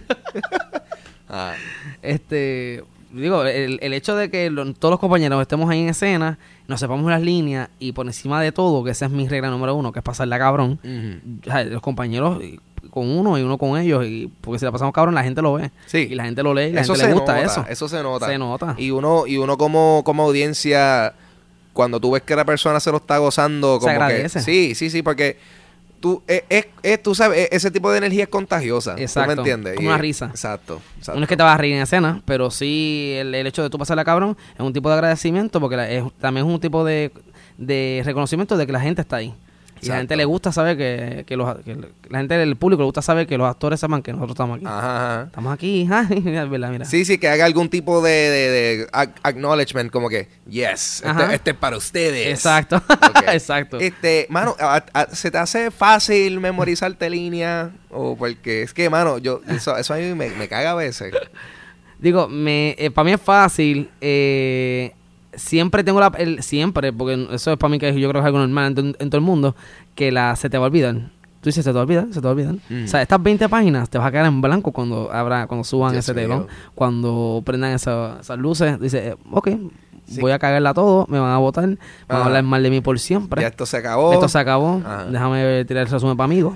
Digo, el hecho de que todos los compañeros estemos ahí en escena, nos sepamos las líneas y por encima de todo, que esa es mi regla número 1, que es pasarla cabrón. O sea, los compañeros con uno y uno con ellos, y porque si la pasamos cabrón, la gente lo ve. Sí. Y la gente lo lee y la gente le gusta eso. Eso se nota. Se nota. Y uno como audiencia, cuando tú ves que la persona se lo está gozando, como se agradece. Sí, porque tú sabes, ese tipo de energía es contagiosa. Exacto. ¿Tú me entiendes? Como una risa. Exacto. No es que te vas a reír en escena, pero sí el hecho de tú pasarla cabrón es un tipo de agradecimiento, porque también es un tipo de reconocimiento de que la gente está ahí. Y la gente le gusta saber que la gente del público le gusta saber que los actores sepan que nosotros estamos aquí. Ajá. Estamos aquí, mira. Sí, que haga algún tipo de acknowledgement, como que, yes, este es para ustedes. Exacto. Okay. Exacto. Mano, ¿se te hace fácil memorizarte línea? O porque es que, mano, eso a mí me caga a veces. Digo, para mí es fácil. Siempre tengo siempre, porque eso es para mí que yo creo que es algo normal en todo el mundo, que se te va a olvidar. Tú dices, se te olvidan. O sea, estas 20 páginas te vas a quedar en blanco cuando suban ese telón. Cuando prendan esas luces, dices, ok, voy a cagarla todo, me van a votar, van a hablar mal de mí por siempre. Ya esto se acabó. Ajá. Déjame tirar el resumen para amigos.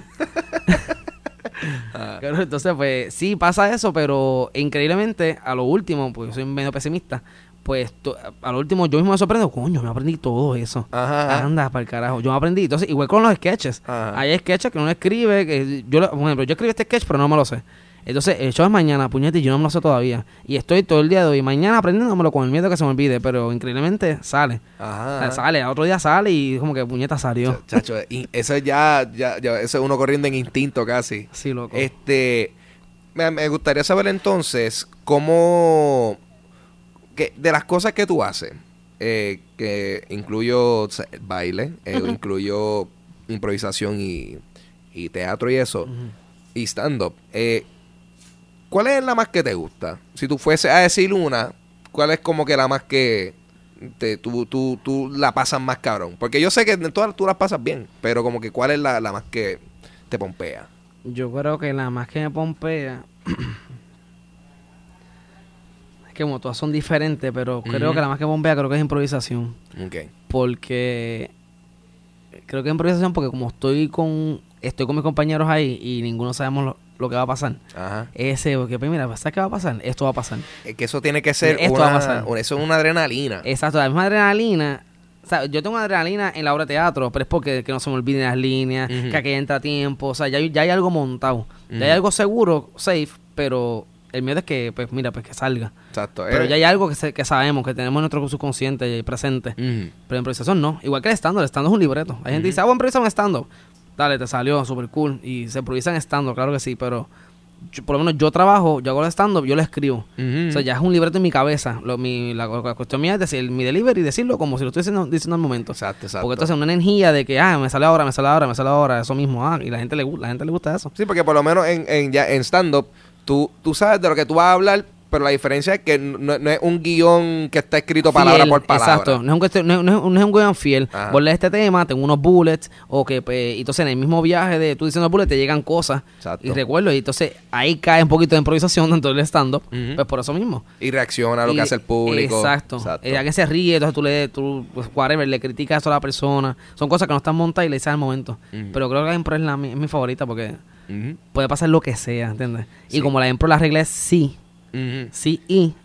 Pero entonces, pues, sí pasa eso, pero increíblemente, a lo último, porque yo soy medio pesimista, pues a lo último yo mismo me sorprendo, coño, me aprendí todo eso. Ajá. Anda, para el carajo. Yo me aprendí. Entonces, igual con los sketches. Ajá. Hay sketches que uno escribe, por ejemplo, yo escribí este sketch, pero no me lo sé. Entonces, el show es mañana, puñete, y yo no me lo sé todavía. Y estoy todo el día de hoy, mañana aprendiéndomelo con el miedo que se me olvide, pero increíblemente sale. Ajá. O sea, sale, al otro día sale y como que puñeta salió. Chacho, eso ya, eso es uno corriendo en instinto casi. Sí, loco. Me gustaría saber entonces cómo... de las cosas que tú haces, que incluyo baile, incluyo improvisación y teatro y eso, y stand-up, ¿cuál es la más que te gusta? Si tú fueses a decir una, ¿cuál es como que la más que tú la pasas más cabrón? Porque yo sé que en todas tú las pasas bien, pero como que ¿cuál es la más que te pompea? Yo creo que la más que me pompea... que como todas son diferentes, pero creo que la más que bombea creo que es improvisación. Okay. Porque creo que es improvisación porque como estoy con mis compañeros ahí y ninguno sabemos lo que va a pasar. Ajá. Porque pues mira, ¿sabes qué va a pasar? Esto va a pasar. Es que eso tiene que ser eso es una adrenalina. Exacto, la misma adrenalina. O sea, yo tengo adrenalina en la obra de teatro, pero es porque que no se me olviden las líneas, que aquí entra tiempo, o sea, ya hay algo montado. Ya hay algo seguro, safe, pero el miedo es que, pues mira, pues que salga. Exacto. Pero ya hay algo que sabemos, que tenemos en nuestro subconsciente presente. Pero la improvisación no. Igual que el stand-up es un libreto. Hay gente que dice, voy a improvisar un stand-up. Dale, te salió súper cool. Y se improvisa en stand-up, claro que sí, pero por lo menos yo trabajo, yo hago el stand-up, yo lo escribo. O sea, ya es un libreto en mi cabeza. La cuestión mía es decir mi delivery y decirlo como si lo estoy diciendo al momento. Exacto. Porque entonces una energía de que, me sale ahora, eso mismo. Y la gente le gusta eso. Sí, porque por lo menos en stand-up, tú sabes de lo que tú vas a hablar, pero la diferencia es que no es un guión que está escrito palabra por palabra. Exacto, no es un guión fiel. Vos lees este tema, tengo unos bullets, o que pues, entonces en el mismo viaje de tú diciendo bullets te llegan cosas. Exacto. Y recuerdo, y entonces ahí cae un poquito de improvisación dentro del stand-up, pues por eso mismo. Y reacciona a lo que hace el público. Exacto. A que se ríe, entonces tú pues, whatever, le criticas eso a la persona. Son cosas que no están montadas y le dices al momento. Pero creo que la impro es mi favorita porque puede pasar lo que sea, ¿entiendes? Sí. Y como la impro la regla es sí. Sí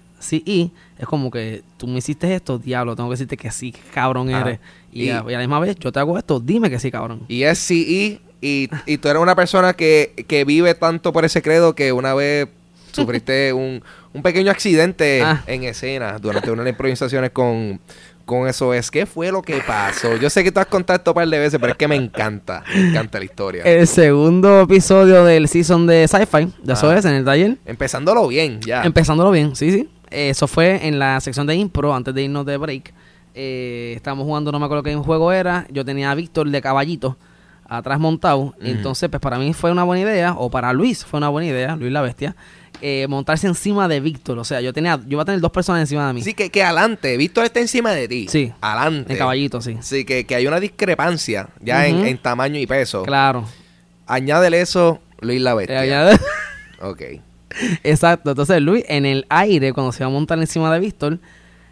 y es como que tú me hiciste esto, diablo, tengo que decirte que sí, cabrón eres. Y a la misma vez yo te hago esto, dime que sí, cabrón. Y es sí y tú eres una persona que vive tanto por ese credo que una vez sufriste un pequeño accidente en escena durante una de las improvisaciones con eso. ¿Qué fue lo que pasó? Yo sé que tú has contado esto un par de veces, pero es que me encanta la historia. El segundo episodio del season de Sci-Fi, de eso es, en el taller. Empezándolo bien, ya. Empezándolo bien, sí. Eso fue en la sección de impro, antes de irnos de break. Estábamos jugando, no me acuerdo qué juego era. Yo tenía a Víctor de caballito atrás montado. Entonces, pues para mí fue una buena idea, o para Luis fue una buena idea, Luis la bestia, montarse encima de Víctor. O sea, yo iba a tener dos personas encima de mí. Sí, que adelante, Víctor está encima de ti. Sí. Adelante. En caballito, sí. Sí, que hay una discrepancia ya en tamaño y peso. Claro. Añádele eso, Luis la bestia. Ok. Exacto. Entonces, Luis, en el aire, cuando se iba a montar encima de Víctor,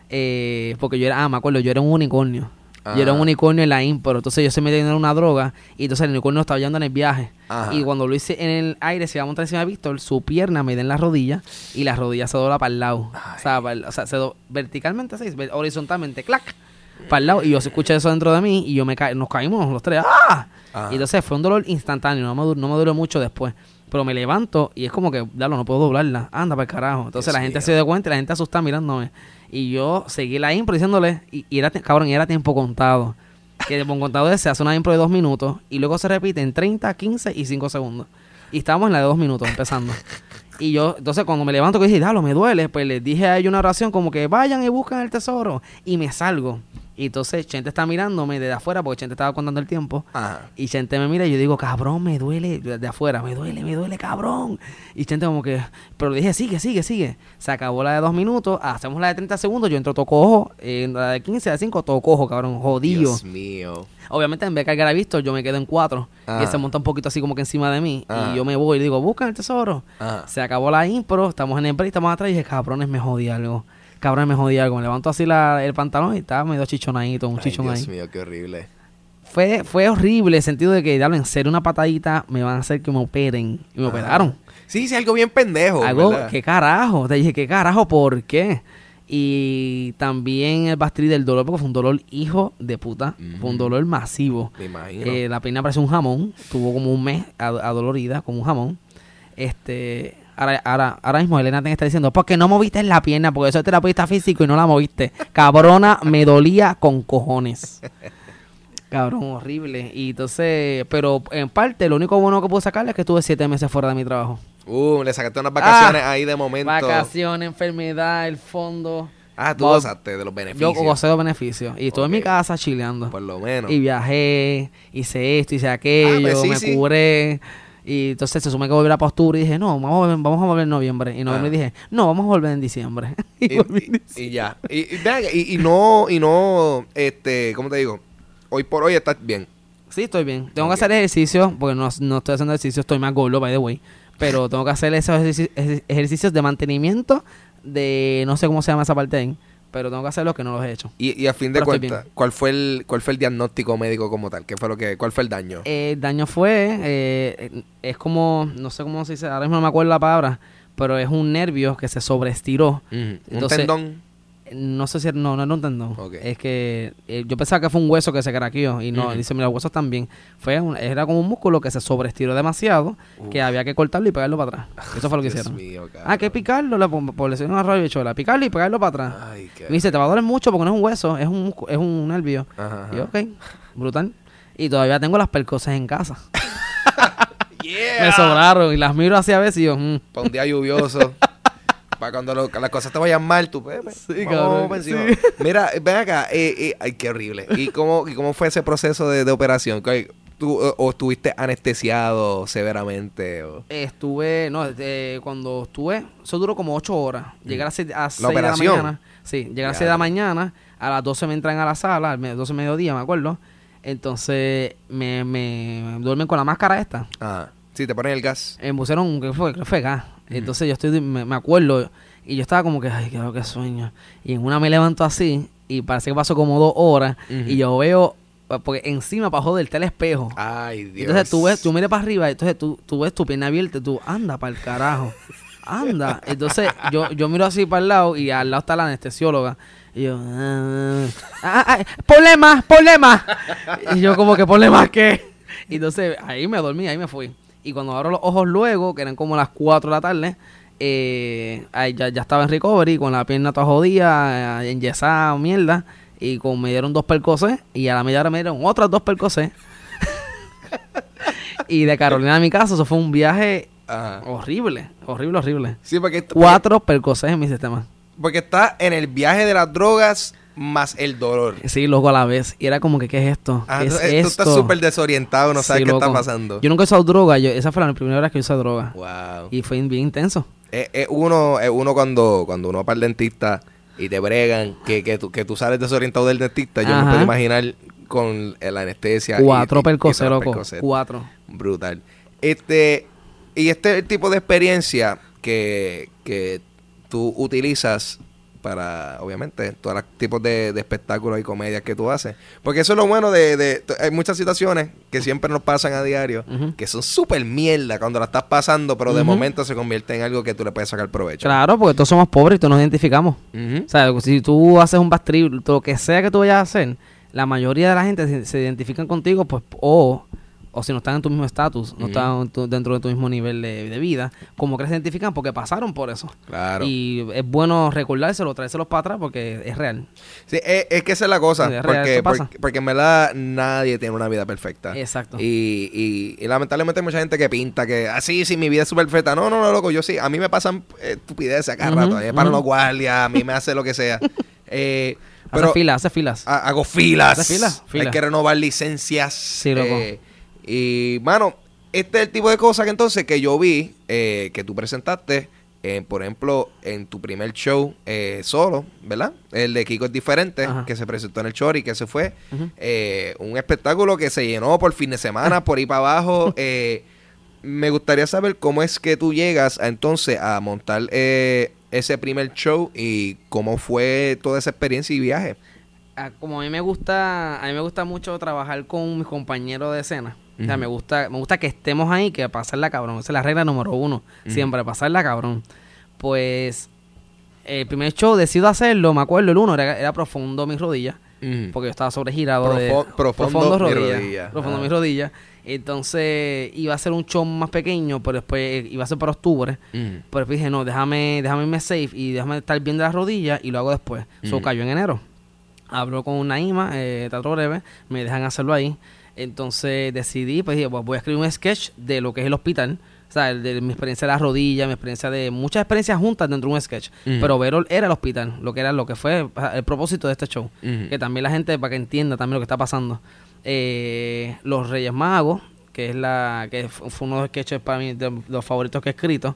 porque yo era, me acuerdo, yo era un unicornio. Yo era un unicornio en la impro. Entonces yo se metí en una droga. Y entonces el unicornio estaba yendo en el viaje. Ajá. Y cuando lo hice en el aire, se iba a montar encima de Víctor, su pierna me da en la rodilla. Y la rodilla se dobla para el lado. O sea, se dobla verticalmente así, horizontalmente, clac, para el lado. Y yo se escuché eso dentro de mí. Y yo nos caímos los tres. ¡Ah! Y entonces fue un dolor instantáneo. No me duró mucho después. Pero me levanto y es como que, no puedo doblarla. Anda para el carajo. Entonces la gente se dio cuenta y la gente asustada mirándome. Y yo seguí la impro diciéndole, y era tiempo contado. Que el tiempo contado se hace una impro de 2 minutos y luego se repite en 30, 15 y 5 segundos. Y estábamos en la de 2 minutos empezando. Y yo, entonces cuando me levanto, que dije, me duele, pues les dije a ellos una oración como que vayan y busquen el tesoro. Y me salgo. Y entonces Chente está mirándome desde afuera porque Chente estaba contando el tiempo. Ajá. Y Chente me mira y yo digo, cabrón, me duele. De afuera, me duele, cabrón. Y Chente como que, pero le dije, sigue. Se acabó la de 2 minutos, hacemos la de 30 segundos, yo entro todo cojo. La de 15, de 5, todo cojo, cabrón, jodido. Dios mío. Obviamente en vez de cargar a Víctor, yo me quedo en 4. Y él se monta un poquito así como que encima de mí. Y yo me voy y digo, buscan el tesoro. Se acabó la impro, estamos en el break, estamos atrás y dije, cabrones, me jodí algo. Me levanto así el pantalón y estaba medio chichonadito, chichón ahí. Dios mío, qué horrible. Fue horrible el sentido de que, en serio, una patadita me van a hacer que me operen. Y me operaron. Sí, algo bien pendejo. Algo, ¿verdad? ¿qué carajo? Te dije, ¿qué carajo? ¿Por qué? Y también el bastri del dolor, porque fue un dolor hijo de puta. Fue un dolor masivo. Me imagino. La pierna parecía un jamón. Tuvo como un mes adolorida, como un jamón. Ahora mismo Elena te está diciendo, porque no moviste la pierna, porque eso es terapeuta físico y no la moviste. Cabrona, me dolía con cojones. Cabrón, horrible. Y entonces, pero en parte, lo único bueno que pude sacarle es que estuve 7 meses fuera de mi trabajo. Le sacaste unas vacaciones ahí de momento. Vacaciones, enfermedad, el fondo. Tú gozaste de los beneficios. Yo gocé de los beneficios. Y estuve en mi casa chileando. Por lo menos. Y viajé, hice esto, hice aquello, me curé. Y entonces se sume que volver a postura y dije, no, vamos a volver en noviembre. Y en noviembre dije, no, vamos a volver en diciembre. y ya. Y no, ¿cómo te digo? Hoy por hoy estás bien. Sí, estoy bien. Tengo que hacer ejercicio, porque no estoy haciendo ejercicio, estoy más gordo, by the way. Pero tengo que hacer esos ejercicios de mantenimiento de, no sé cómo se llama esa parte ahí, pero tengo que hacerlo que no los he hecho. Y a fin de cuentas, ¿cuál fue el diagnóstico médico como tal? ¿Cuál fue el daño? El daño fue, es como, no sé cómo se dice, ahora mismo no me acuerdo la palabra, pero es un nervio que se sobreestiró. Entonces, ¿un tendón? No sé si no era un tendón. Okay. Es que yo pensaba que fue un hueso que se craqueó y no, dice, mira, los huesos también. Era como un músculo que se sobreestiró demasiado, que había que cortarlo y pegarlo para atrás. Eso fue lo que hicieron. Mío, hay que picarlo, por lesión una rabia bichola, picarlo y pegarlo para atrás. Ay, me dice, te va a doler mucho porque no es un hueso, es un nervio. Ajá. Y yo, ok, brutal. Y todavía tengo las percosas en casa. Yeah. Me sobraron y las miro así a veces y yo, Para un día lluvioso. Para cuando las cosas te vayan mal, tú sí, cabrón. Sí. Mira, ven acá. Ay, qué horrible. ¿Y cómo fue ese proceso de operación? ¿Tú estuviste anestesiado severamente? Cuando estuve, eso duró como 8 horas. Llegué a 6 ¿La operación? de la mañana. Sí, llegué a las 6 de la mañana. A las 12 me entran a la sala, a las 12 de mediodía, me acuerdo. Entonces, me duermen con la máscara esta. Ah, sí, te ponen el gas. Me pusieron, creo que fue gas. Entonces me acuerdo y yo estaba como que, ay, qué sueño. Y en una me levanto así y parece que pasó como 2 horas y yo veo, porque encima para joder está el espejo. Ay, Dios. Entonces tú miras para arriba y entonces tú ves tu pierna abierta y tú, anda para el carajo, anda. Entonces yo miro así para el lado y al lado está la anestesióloga. Y yo, ¡Problema! Y yo como que, ¿problema qué? Y entonces ahí me dormí, ahí me fui. Y cuando abro los ojos luego, que eran como las 4 de la tarde, ahí ya estaba en recovery, con la pierna toda jodida, enyesada, mierda. Y me dieron 2 percocet, y a la media hora me dieron otras 2 percocet. Y de Carolina a mi casa, eso fue un viaje horrible. Sí, porque 4 percocet en mi sistema. Porque está en el viaje de las drogas más el dolor. Sí, loco, a la vez. Y era como que, ¿qué es esto? ¿Qué es esto? Tú estás súper desorientado, no sabes qué loco. está pasando. Yo nunca he usado droga. Esa fue la primera vez que usé droga. Wow. Y fue bien intenso. Uno cuando uno va para el dentista y te bregan, que tú sales desorientado del dentista, yo me puedo imaginar con la anestesia. 4 percocet, loco. 4. Brutal. Y este tipo de experiencia que tú utilizas para, obviamente, todos los tipos de espectáculos y comedias que tú haces. Porque eso es lo bueno hay muchas situaciones que siempre nos pasan a diario, que son súper mierda cuando la estás pasando, pero de momento se convierte en algo que tú le puedes sacar provecho. Claro, porque todos somos pobres y todos nos identificamos. O sea, si tú haces un backtrip, lo que sea que tú vayas a hacer, la mayoría de la gente se identifican contigo, pues, o si no están en tu mismo estatus, no están dentro de tu mismo nivel de vida, como que se identifican porque pasaron por eso. Claro. Y es bueno recordárselo, traérselos para atrás porque es real. Sí, es que esa es la cosa, sí, porque en verdad nadie tiene una vida perfecta. Exacto. Y lamentablemente hay mucha gente que pinta que, sí, mi vida es súper perfecta. No, loco, yo sí, a mí me pasan estupideces a cada rato. Paro los guardias, a mí me hace lo que sea. Hace filas. Hago filas. Hace filas. Hay que renovar licencias. Sí, loco. Y, mano, este es el tipo de cosas que entonces que yo vi que tú presentaste, por ejemplo, en tu primer show solo, ¿verdad? El de Kiko es Diferente, Ajá. que se presentó en el Chori, que se fue. Un espectáculo que se llenó por fin de semana, por ahí para abajo. Me gustaría saber cómo es que tú llegas entonces a montar ese primer show y cómo fue toda esa experiencia y viaje. Como a mí me gusta mucho trabajar con mis compañeros de escena. O sea, me gusta que estemos ahí, que pasarla cabrón. Esa es la regla número 1. Siempre pasarla cabrón. Pues el primer show decido hacerlo, me acuerdo, el 1 era Profundo mis rodillas. Porque yo estaba sobregirado Profundo mi rodilla. Profundo mis rodillas. Entonces iba a ser un show más pequeño, pero después iba a ser para octubre. Pero después dije, no, déjame irme safe y déjame estar bien de las rodillas y lo hago después. So cayó en enero. Hablo con Naima, Teatro Breve, me dejan hacerlo ahí. Entonces decidí, pues dije, pues voy a escribir un sketch de lo que es el hospital. O sea, de mi experiencia de la rodilla, mi experiencia de muchas experiencias juntas dentro de un sketch. Pero Verol era el hospital, lo que fue el propósito de este show. Que también la gente, para que entienda también lo que está pasando. Los Reyes Magos, que fue uno de los sketches para mí, de los favoritos que he escrito.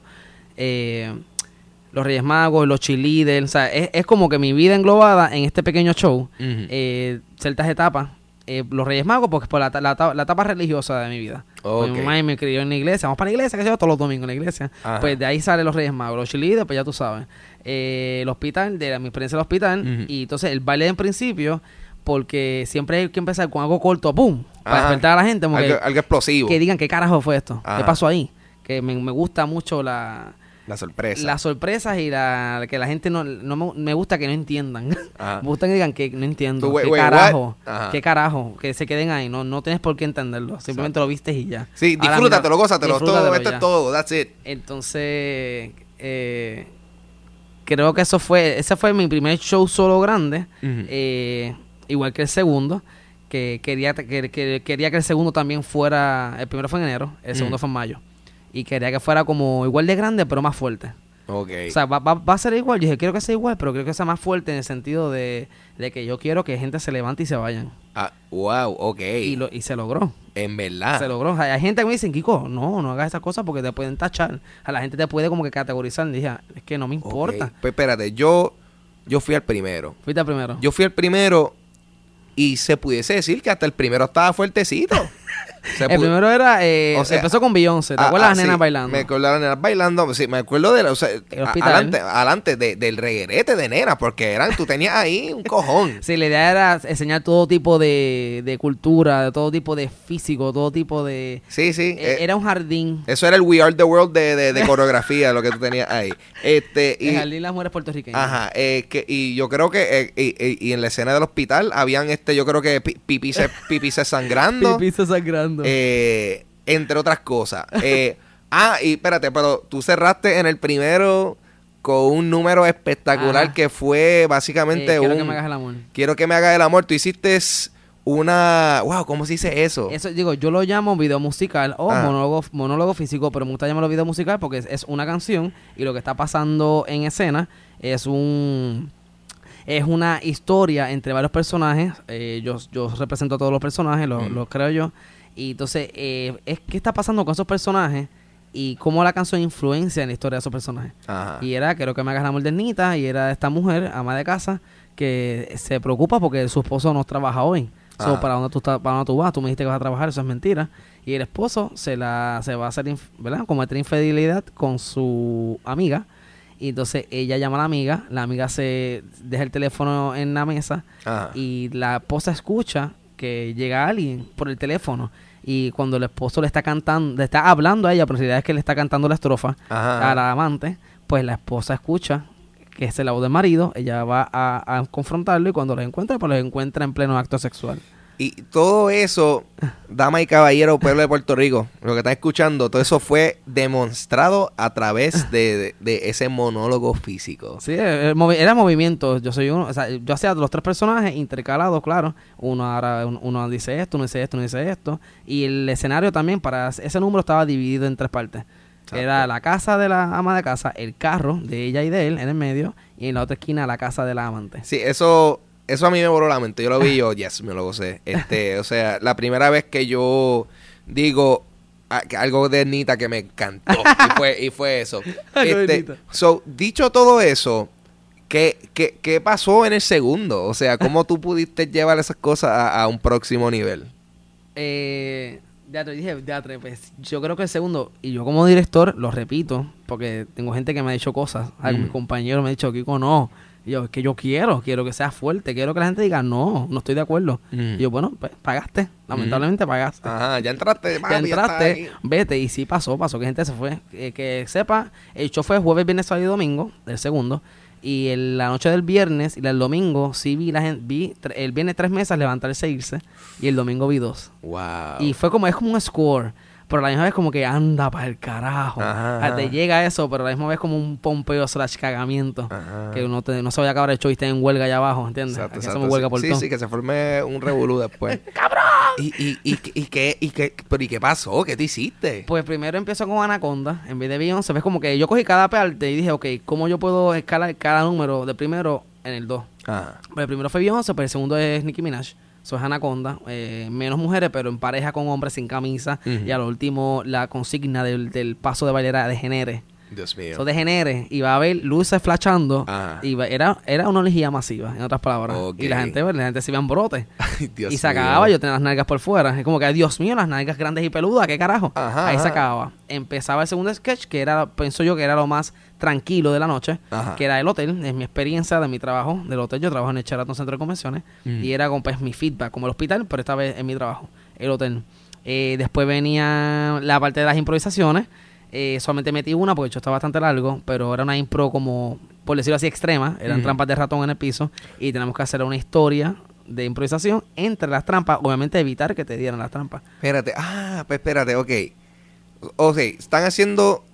Los Reyes Magos, los cheerleaders, o sea, es como que mi vida englobada en este pequeño show, ciertas etapas. Los Reyes Magos, porque por la etapa religiosa de mi vida. Okay. Mi mamá me crió en la iglesia, vamos para la iglesia, que yo todos los domingos en la iglesia. Ajá. Pues de ahí salen los Reyes Magos, los cheerleaders, pues ya tú sabes. El hospital, de mi experiencia del hospital, y entonces el baile en principio, porque siempre hay que empezar con algo corto, ¡pum! Para despertar a la gente. Algo explosivo. Que digan qué carajo fue esto, Ajá. qué pasó ahí. Que me gusta mucho la sorpresa. Las sorpresas y que la gente no me gusta que no entiendan. Me gusta que digan que no entiendo. ¿Qué carajo? Que se queden ahí. No tienes por qué entenderlo. Simplemente lo viste y ya. Sí, disfrútatelo, gózatelo. Esto es todo. That's it. Entonces, creo que ese fue mi primer show solo grande. Igual que el segundo. Que quería que el segundo también fuera. El primero fue en enero. El segundo fue en mayo. Y quería que fuera como igual de grande, pero más fuerte. Okay. O sea, va a ser igual. Yo dije, quiero que sea igual, pero quiero que sea más fuerte en el sentido de que yo quiero que gente se levante y se vayan. Wow, ok. Y se logró. En verdad. Se logró. O sea, hay gente que me dice, Kiko, no hagas esas cosas porque te pueden tachar. A la gente te puede como que categorizar. Y dije, es que no me importa. Okay. Pues espérate, yo fui al primero. Fuiste al primero. Yo fui al primero y se pudiese decir que hasta el primero estaba fuertecito. El primero era, empezó con Beyoncé, ¿te acuerdas de las nenas bailando? Me acuerdo de las nenas bailando, sí, me acuerdo de adelante del reguerete de nenas, porque tú tenías ahí un cojón. Sí, la idea era enseñar todo tipo de cultura, de todo tipo de físico, todo tipo de... Sí. Era un jardín. Eso era el We Are The World de coreografía, lo que tú tenías ahí. El jardín de las mujeres puertorriqueñas. Ajá, y yo creo que y en la escena del hospital habían yo creo que pipices sangrando. Pipices sangrando. Entre otras cosas. Y espérate, pero tú cerraste en el primero con un número espectacular que fue básicamente quiero que me hagas el amor. Quiero que me hagas el amor. Tú hiciste una... Wow, ¿cómo se dice eso? Eso, digo, yo lo llamo video musical o monólogo físico, pero me gusta llamarlo video musical porque es una canción y lo que está pasando en escena es una historia entre varios personajes. Yo represento a todos los personajes, los creo yo. Y entonces, es qué está pasando con esos personajes y cómo la canción influencia en la historia de esos personajes. Ajá. Y era Quiero que me hagas la modernita, y era esta mujer, ama de casa, que se preocupa porque su esposo no trabaja hoy. So, ¿para dónde tú vas? Tú me dijiste que vas a trabajar, eso es mentira. Y el esposo se va a hacer, ¿verdad? Cometer infidelidad con su amiga. Y entonces ella llama a la amiga se deja el teléfono en la mesa. Ajá. Y la esposa escucha que llega alguien por el teléfono y cuando el esposo le está hablando a ella, pero en realidad es que le está cantando la estrofa a la amante, pues la esposa escucha que es la voz del marido, ella va a confrontarlo y cuando los encuentra, pues los encuentra en pleno acto sexual. Y todo eso, dama y caballero, pueblo de Puerto Rico, lo que están escuchando, todo eso fue demostrado a través de ese monólogo físico. Sí, era movimiento. Yo soy uno, o sea, yo hacía los tres personajes intercalados, claro. Uno dice esto, uno dice esto, uno dice esto. Y el escenario también, para ese número estaba dividido en tres partes. Exacto. Era la casa de la ama de casa, el carro de ella y de él en el medio, y en la otra esquina la casa de la amante. Sí, eso eso a mí me voló la mente. Yo lo vi y yo, yes, me lo gocé. O sea, la primera vez que yo digo algo de Nita que me encantó. y fue eso. Dicho todo eso, ¿qué pasó en el segundo? O sea, ¿cómo tú pudiste llevar esas cosas a un próximo nivel? Teatro, pues yo creo que el segundo, y yo como director lo repito, porque tengo gente que me ha dicho cosas, mis compañeros me han dicho, Kiko, no, y yo, es que yo quiero que sea fuerte, quiero que la gente diga, no estoy de acuerdo, y yo, bueno, pues pagaste, lamentablemente pagaste. Ajá, ya entraste, vete, y sí pasó que gente se fue, que sepa, el show fue jueves, viernes, sábado y domingo, el segundo, y la noche del viernes y el domingo sí vi el viernes 3 mesas levantarse e irse, y el domingo vi 2. Wow. Y fue como, es como un score, pero a la misma vez como que anda para el carajo. Ajá. Te llega eso, pero a la misma vez como un pompeo / cagamiento. Ajá. Que no se vaya a acabar el show y esté en huelga allá abajo, ¿entiendes? Exacto, que hacemos huelga por todo. Sí, que se forme un revolú después. ¡Cabrón! ¿Y qué pasó? ¿Qué te hiciste? Pues primero empiezo con Anaconda, en vez de Beyoncé. Ves como que yo cogí cada parte y dije, ok, ¿cómo yo puedo escalar cada número de primero en el 2? Ajá. Pues el primero fue Beyoncé, pero el segundo es Nicki Minaj. Eso es Anaconda, menos mujeres, pero en pareja con hombres sin camisa. Y a lo último, la consigna del paso de baile era degenere. Dios mío. Eso degenere. Y va a haber luces flashando. Era una orgía masiva, en otras palabras. Okay. Y la gente se iba en brote. Ay, Dios y se acababa, yo tenía las nalgas por fuera. Es como que, Dios mío, las nalgas grandes y peludas, ¿qué carajo? Ajá, ahí se acababa. Empezaba el segundo sketch, que era, pienso yo, que era lo más tranquilo de la noche, que era el hotel. Es mi experiencia de mi trabajo del hotel. Yo trabajo en el Sheraton Centro de Convenciones. Y era como, pues, mi feedback, como el hospital, pero esta vez en mi trabajo, el hotel. Después venía la parte de las improvisaciones. Solamente metí una porque el show está bastante largo, pero era una impro como, por decirlo así, extrema. Eran trampas de ratón en el piso y tenemos que hacer una historia de improvisación entre las trampas, obviamente evitar que te dieran las trampas. Espérate, ok. Están haciendo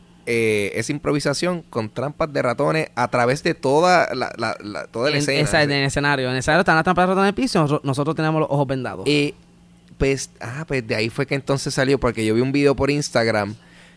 esa improvisación con trampas de ratones a través de toda toda la escena. En el escenario. En el escenario están las trampas de ratón en el piso, nosotros teníamos los ojos vendados. Pues de ahí fue que entonces salió, porque yo vi un video por Instagram.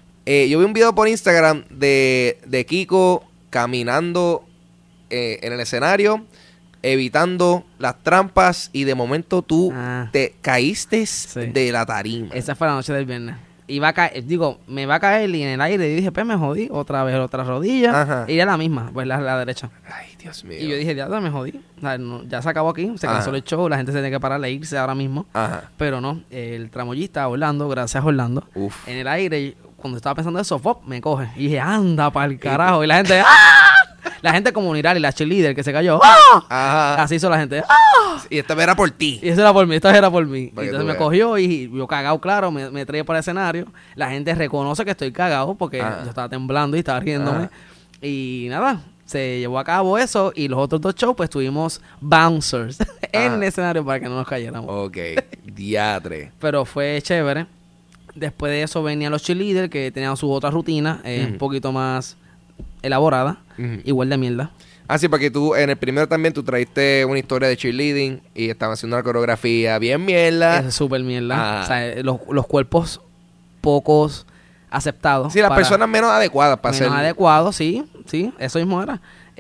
De Kiko caminando en el escenario, evitando las trampas, y de momento tú te caíste de la tarima. Esa fue la noche del viernes. Iba a caer, me va a caer, y en el aire y dije, pues me jodí, otra vez otra rodilla, y ya la misma, pues la derecha. Ay, Dios mío. Y yo dije, ya me jodí, ya se acabó aquí, se canceló el show, la gente se tiene que parar e irse ahora mismo. Pero no, el tramoyista Orlando, gracias Orlando, en el aire, cuando estaba pensando eso, me coge, y dije, anda para el carajo, y la gente, la gente comunitaria y la cheerleader que se cayó, así hizo la gente, y esta era por ti. Y eso era por mí, esta era por mí. Entonces me cogió y yo cagado, claro, me traía para el escenario. La gente reconoce que estoy cagado porque yo estaba temblando y estaba riéndome. Y nada, se llevó a cabo eso, y los otros 2 shows pues tuvimos bouncers en el escenario para que no nos cayéramos. Ok, diatre. Pero fue chévere. Después de eso venían los cheerleaders que tenían su otra rutina, un poquito más elaborada, igual de mierda. Sí, porque tú en el primero también tú traíste una historia de cheerleading y estaban haciendo una coreografía bien mierda. Es súper mierda. O sea, los cuerpos pocos aceptados. Sí, las personas menos adecuadas para menos adecuados, sí, eso mismo era.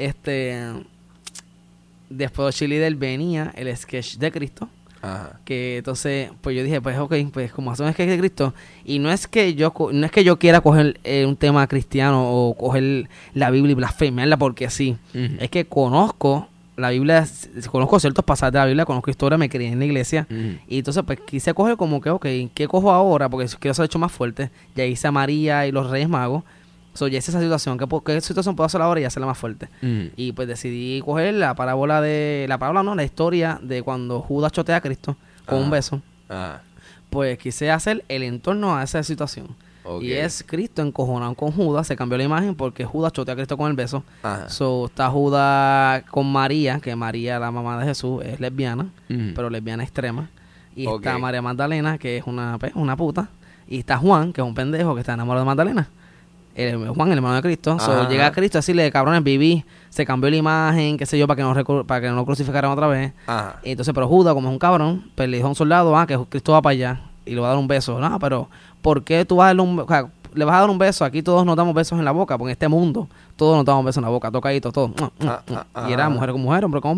Después de cheerleader venía el sketch de Cristo. Que entonces, pues yo dije, pues ok, pues como hace un sketch de Cristo, y no es que yo quiera coger un tema cristiano o coger la Biblia y blasfemarla porque sí, es que conozco la Biblia, conozco ciertos pasajes de la Biblia, conozco historia, me crié en la iglesia, y entonces pues quise coger como que, ok, ¿qué cojo ahora? Porque quiero ser hecho más fuerte. Ya hice a María y los Reyes Magos. Ya hice esa situación, ¿qué situación puedo hacer ahora y hacerla más fuerte? Y pues decidí coger la historia de cuando Judas chotea a Cristo con un beso. Pues quise hacer el entorno a esa situación. Y es Cristo encojonado con Judas, se cambió la imagen porque Judas chotea a Cristo con el beso. Está Judas con María, que María, la mamá de Jesús, es lesbiana, pero lesbiana extrema. Y está María Magdalena, que es una puta. Y está Juan, que es un pendejo que está enamorado de Magdalena. Juan, el hermano de Cristo. Llega a Cristo a decirle, cabrones, viví, se cambió la imagen, qué sé yo, para que no crucificaran otra vez. Y entonces, pero Judas, como es un cabrón, pues le dijo a un soldado, que Cristo va para allá y le va a dar un beso. No, pero ¿por qué tú vas a darle un beso? O sea, le vas a dar un beso. Aquí todos nos damos besos en la boca, porque en este mundo todos nos damos besos en la boca, tocaditos, todos. Y era mujer con mujer, hombre con hombre,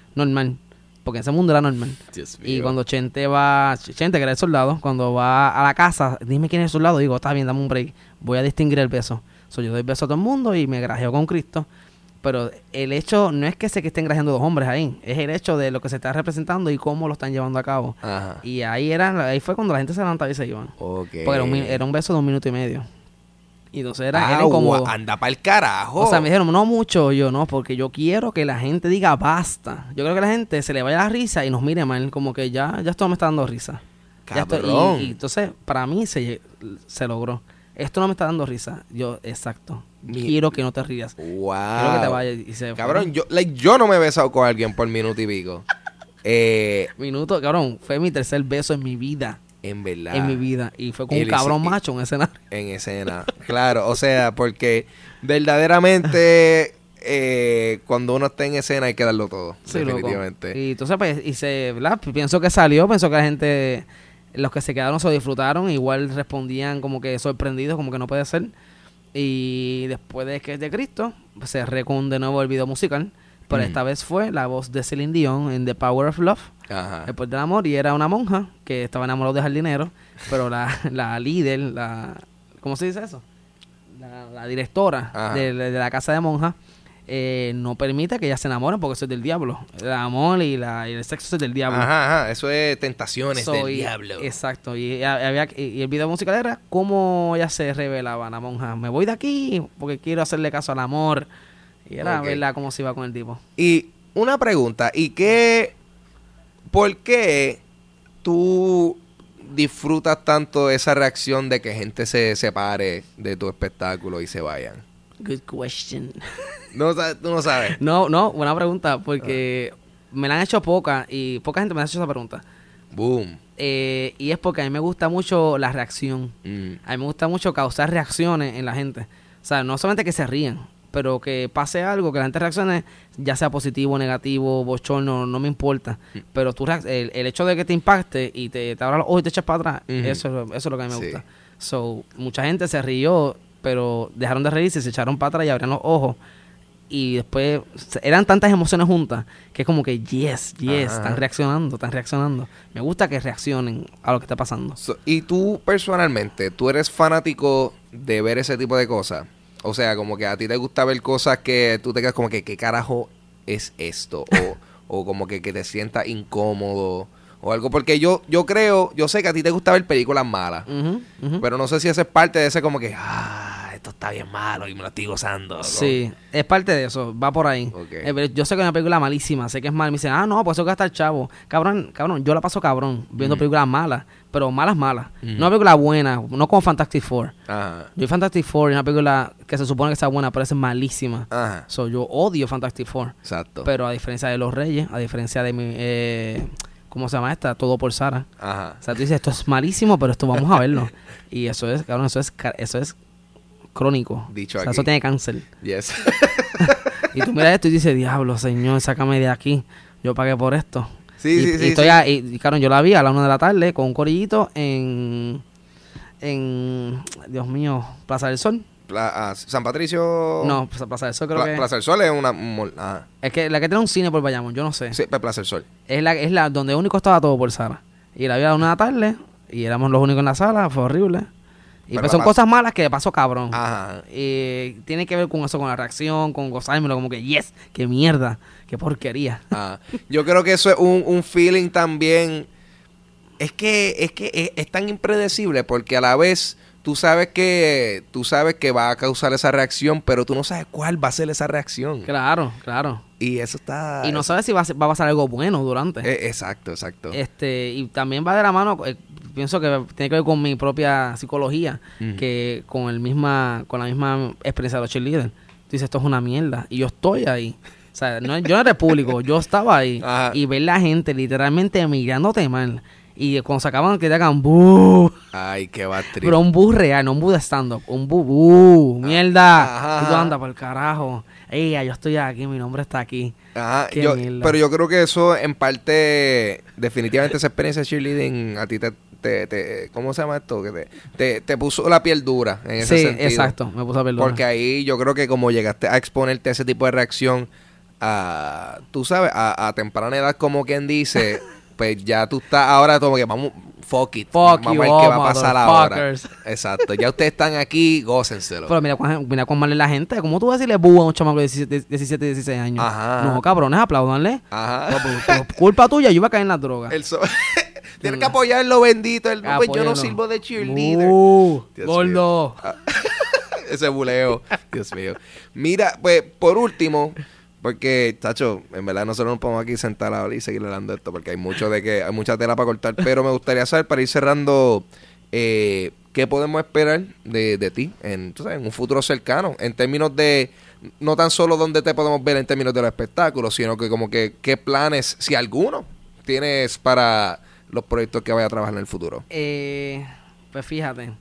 normal. Porque en ese mundo era normal. Dios Y mío. cuando Chente, que era el soldado, cuando va a la casa, dime quién es el soldado, digo, está bien, dame un break, voy a distinguir el beso. Yo doy beso a todo el mundo y me grajeo con Cristo. Pero el hecho no es que se que estén grajeando dos hombres ahí, es el hecho de lo que se está representando y cómo lo están llevando a cabo. Ajá. Y ahí fue cuando la gente se levantaba y se iban. Okay. Porque era un beso de 1 minuto y medio. Y entonces era incómodo. Anda pa'l carajo. O sea, me dijeron, no mucho, yo no, porque yo quiero que la gente diga basta. Yo creo que la gente se le vaya la risa y nos mire mal, como que ya esto me está dando risa. Ya estoy- Cabrón. y entonces, para mí se logró. Esto no me está dando risa. Exacto. Quiero que no te rías. Wow. Quiero que te vayas. Y se Cabrón, yo no me he besado con alguien por minuto y pico. Minuto, cabrón, fue mi tercer beso en mi vida. En verdad. En mi vida. Y fue con Y un lo cabrón hice- macho en escenario. En escena. Claro, o sea, porque verdaderamente cuando uno está en escena hay que darlo todo. Sí, loco. definitivamente. Y entonces, pues, ¿verdad? Pienso que salió, pienso que la gente, los que se quedaron se lo disfrutaron, igual respondían como que sorprendidos, como que no puede ser. Y después de que es de Cristo, pues, se con de nuevo el video musical, pero esta vez fue la voz de Celine Dion en The Power of Love, Ajá. el poder del amor, y era una monja que estaba enamorada de jardinero, pero la líder, ¿cómo se dice eso? La directora Ajá. de la casa de monjas, no permite que ellas se enamoren porque eso es del diablo. El amor y el sexo es del diablo. Ajá. Eso es tentaciones So, del y- diablo. Exacto. Y el video musical era cómo ella se revelaba, la monja. Me voy de aquí porque quiero hacerle caso al amor. Y era Ok. verla cómo se iba con el tipo. Y una pregunta, ¿por qué tú disfrutas tanto esa reacción de que gente se separe de tu espectáculo y se vayan? Good question. Tú no sabes. No, buena pregunta, porque me la han hecho y poca gente me ha hecho esa pregunta. Boom. Y es porque a mí me gusta mucho la reacción. A mí me gusta mucho causar reacciones en la gente. O sea, no solamente que se rían, pero que pase algo, que la gente reaccione, ya sea positivo, negativo, bochorno, no me importa. Pero el hecho de que te impacte y te abra los ojos y te eches para atrás, eso es lo que a mí me Sí. gusta. So, mucha gente se rió, pero dejaron de reírse, se echaron para atrás y abrieron los ojos. Y después eran tantas emociones juntas que es como que yes, Ajá. están reaccionando. Me gusta que reaccionen a lo que está pasando. Y tú personalmente, ¿tú eres fanático de ver ese tipo de cosas? O sea, como que a ti te gusta ver cosas que tú te quedas como que, ¿qué carajo es esto? O como que te sientas incómodo o algo. Porque yo sé que a ti te gusta ver películas malas. Ujú. Pero no sé si eso es parte de ese como que, esto está bien malo y me lo estoy gozando. ¿no? Sí, es parte de eso, va por ahí. Ok. Pero yo sé que es una película malísima, sé que es mal. Me dicen, no, pues eso que está el chavo. Cabrón, yo la paso cabrón viendo películas malas, pero malas. No una película buena, no como Fantastic Four. Ajá. Yo Fantastic Four es una película que se supone que está buena, pero es malísima. Ajá. Yo odio Fantastic Four. Exacto. Pero a diferencia de Los Reyes, a diferencia de mi... ¿cómo se llama esta? Todo por Sara. Ajá. O sea, tú dices, esto es malísimo, pero esto vamos a verlo. Y eso es, cabrón, eso es crónico. Dicho o sea, aquí. eso tiene cáncer. Yes. Y tú miras esto y dices, diablo, señor, sácame de aquí. Yo pagué por esto. Sí, y, sí, y sí. estoy sí. y claro, yo la vi a la 1 de la tarde con un corillito en Dios mío, Plaza del Sol. San Patricio. No, Plaza del Sol creo que Plaza del Sol es una. Ajá. es que la que tiene un cine por Bayamón, yo no sé. Sí, Plaza del Sol. Es la donde único estaba Todo por Sara. Y la vi a la 1 de la tarde y éramos los únicos en la sala, fue horrible. Y Pero pues son la cosas malas que pasó cabrón. Ajá. Y tiene que ver con eso, con la reacción, con gozármelo, como que yes, qué mierda, qué porquería. Yo creo que eso es un feeling también. Es que es tan impredecible porque a la vez tú sabes que va a causar esa reacción, pero tú no sabes cuál va a ser esa reacción. Claro. Y eso está. Y no sabes si va a pasar algo bueno durante. Exacto. Y también va de la mano, pienso que tiene que ver con mi propia psicología, que con la misma experiencia de los cheerleaders. Tú dices, esto es una mierda. Y yo estoy ahí. O sea, yo no era público, yo estaba ahí. Ajá. Y ver la gente literalmente mirándote mal. Y cuando se acaban que te hagan ¡bú! Ay, qué va trip. Pero un bus real, no un bus de stand-up. Un bus, mierda. Ajá. Y tú andas por el carajo. Ey, yo estoy aquí, mi nombre está aquí. Ajá, Qué mierda. pero yo creo que eso en parte, definitivamente esa experiencia de cheerleading a ti te ¿cómo se llama esto? Que te puso la piel dura en ese Sí, sentido. exacto, me puse a perdonar. Porque ahí yo creo que como llegaste a exponerte a ese tipo de reacción, tú sabes, a temprana edad, como quien dice, pues ya tú estás ahora como que vamos, fuck it. Fuck Vamos you a ver qué va a pasar ahora. motherfuckers. Exacto. Ya ustedes están aquí, gócenselo. Pero mira cuán mal es la gente. ¿Cómo tú vas a decirle búho a un chamaco de 17, 16 años? Ajá. No, cabrones, apláudanle. Ajá. Por culpa tuya, yo iba a caer en las drogas. Tienes que apoyarlo, bendito. Pues yo no sirvo de cheerleader. Dios Gordo. mío. Ese buleo. Dios mío. Mira, pues, por último, porque, tacho, en verdad nosotros nos podemos aquí sentar ahora y seguir hablando de esto, porque hay mucha tela para cortar, pero me gustaría saber, para ir cerrando, qué podemos esperar de ti en un futuro cercano, en términos de, no tan solo dónde te podemos ver en términos de los espectáculos, sino que como que qué planes, si alguno, tienes para los proyectos que vaya a trabajar en el futuro. Pues fíjate,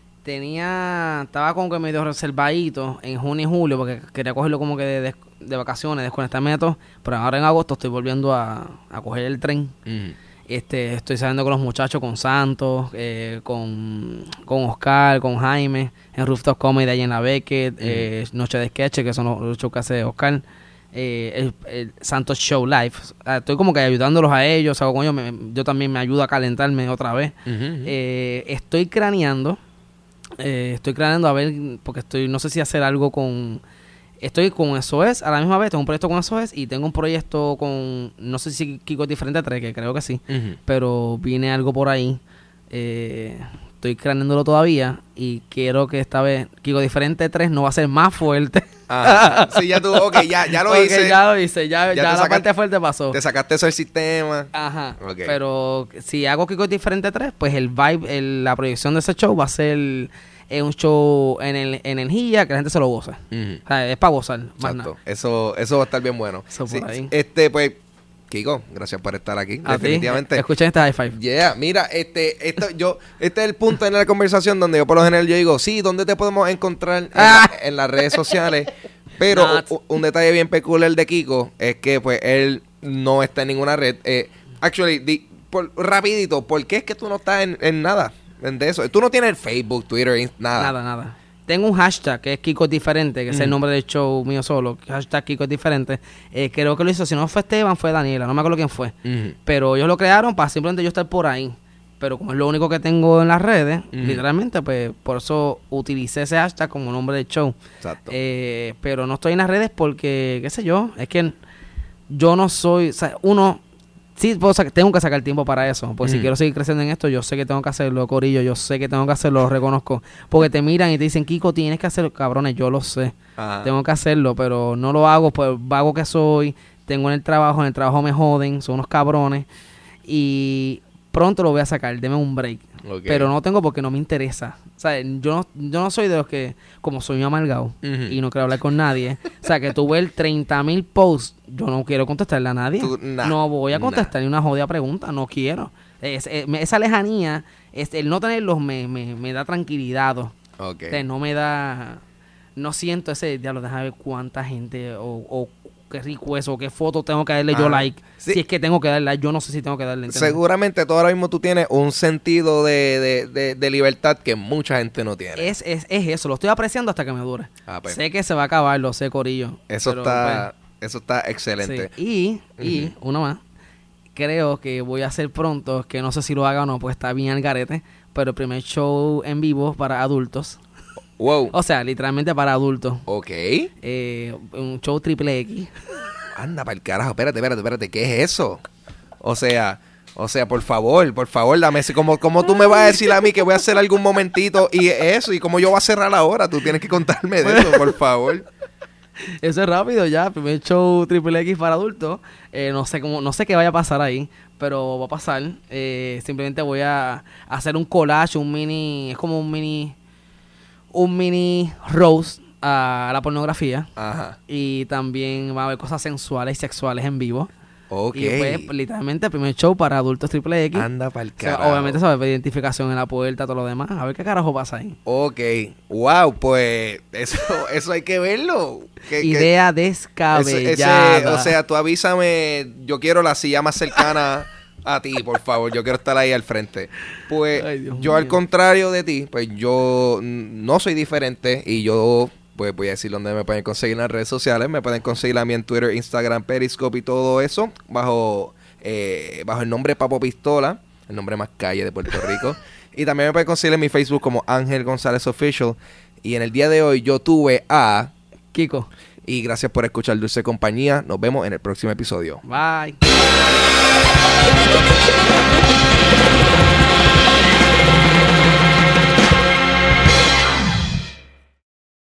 estaba como que medio reservadito en junio y julio porque quería cogerlo como que de vacaciones, desconectarme de todo, pero ahora en agosto estoy volviendo a coger el tren. Estoy saliendo con los muchachos, con Santos, con Oscar, con Jaime, en Rooftop Comedy allá en la Beckett, Noche de Sketch, que son los shows que hace Oscar, el Santos Show Live. Estoy como que ayudándolos a ellos, o coño, yo también me ayudo a calentarme otra vez. Estoy craneando a ver, porque no sé si hacer algo estoy con SOS a la misma vez, tengo un proyecto con SOS y tengo un proyecto con, no sé si Kiko es Diferente 3, que creo que sí, pero viene algo por ahí. Estoy craneándolo todavía y quiero que esta vez Kiko Diferente 3 no va a ser más fuerte. Sí, ya tú, ya lo hice. Ya lo hice, ya la parte fuerte pasó. Te sacaste eso del sistema. Ajá. Okay. Pero si hago Kiko Diferente 3, pues el vibe, la proyección de ese show va a ser un show en energía que la gente se lo goza. O sea, es para gozar. Exacto. Eso va a estar bien bueno. Eso por ahí. Pues, Kiko, gracias por estar aquí. Definitivamente. Escuchen este high five. Yeah, mira, este es el punto en la conversación donde yo por lo general yo digo, sí, ¿dónde te podemos encontrar en las redes sociales? Pero un detalle bien peculiar de Kiko es que pues él no está en ninguna red. Rapidito, ¿por qué es que tú no estás en nada de eso? Tú no tienes Facebook, Twitter, nada. Nada. Tengo un hashtag que es Kiko Diferente, que es el nombre del show mío solo. Hashtag Kiko Diferente. Creo que lo hizo, si no fue Esteban, fue Daniela. No me acuerdo quién fue. Pero ellos lo crearon para simplemente yo estar por ahí. Pero como es lo único que tengo en las redes, literalmente, pues por eso utilicé ese hashtag como nombre del show. Exacto. Pero no estoy en las redes porque, qué sé yo, es que yo no soy... O sea, sí, tengo que sacar tiempo para eso. Porque si quiero seguir creciendo en esto, yo sé que tengo que hacerlo, corillo. Yo sé que tengo que hacerlo, lo reconozco. Porque te miran y te dicen, Kiko, tienes que hacerlo. Cabrones, yo lo sé. Ajá. Tengo que hacerlo, pero no lo hago, pues vago que soy. Tengo en el trabajo me joden, son unos cabrones. Y pronto lo voy a sacar, deme un break. Okay. Pero no tengo porque no me interesa. O sea, yo no soy de los que, como soy un amargado y no quiero hablar con nadie, o sea, que tú ves 30,000 posts, yo no quiero contestarle a nadie. No voy a contestar ni una jodida pregunta, no quiero. Esa lejanía, el no tenerlos me da tranquilidad. Okay. O sea, no me da... No siento ese diablo, déjame ver cuánta gente o qué rico eso, qué foto tengo que darle yo like. Sí. Si es que tengo que darle like, yo no sé si tengo que darle. ¿Entiendes? Seguramente tú ahora mismo tú tienes un sentido de libertad que mucha gente no tiene. Es eso, lo estoy apreciando hasta que me dure. Pues. Sé que se va a acabar, lo sé, corillo. Eso está excelente. Sí. Y uno más, creo que voy a hacer pronto, que no sé si lo haga o no, pues está bien al garete, pero el primer show en vivo para adultos. Wow. O sea, literalmente para adultos. Ok. Un show triple X. Anda, para el carajo. Espérate. ¿Qué es eso? O sea, por favor, dame ese. Como tú me vas a decir a mí que voy a hacer algún momentito y eso, y como yo voy a cerrar ahora, tú tienes que contarme de eso, por favor. Eso es rápido ya. Primer show triple X para adultos. No sé qué vaya a pasar ahí, pero va a pasar. Simplemente voy a hacer un collage, es como un mini roast a la pornografía. Ajá. Y también va a haber cosas sensuales y sexuales en vivo. Ok. Y pues, literalmente, el primer show para adultos triple X. Anda pa'l carajo. O sea, obviamente se va a ver identificación en la puerta, todo lo demás. A ver qué carajo pasa ahí. Ok. Wow, pues eso hay que verlo. Idea descabellada. O sea, tú avísame, yo quiero la silla más cercana a ti, por favor. Yo quiero estar ahí al frente. Pues yo, al contrario de ti, pues yo no soy diferente y yo pues voy a decir dónde me pueden conseguir en las redes sociales. Me pueden conseguir a mí en Twitter, Instagram, Periscope y todo eso bajo el nombre Papo Pistola, el nombre más calle de Puerto Rico. Y también me pueden conseguir en mi Facebook como Ángel González Official. Y en el día de hoy yo tuve a Kiko. Y gracias por escuchar Dulce Compañía. Nos vemos en el próximo episodio. Bye.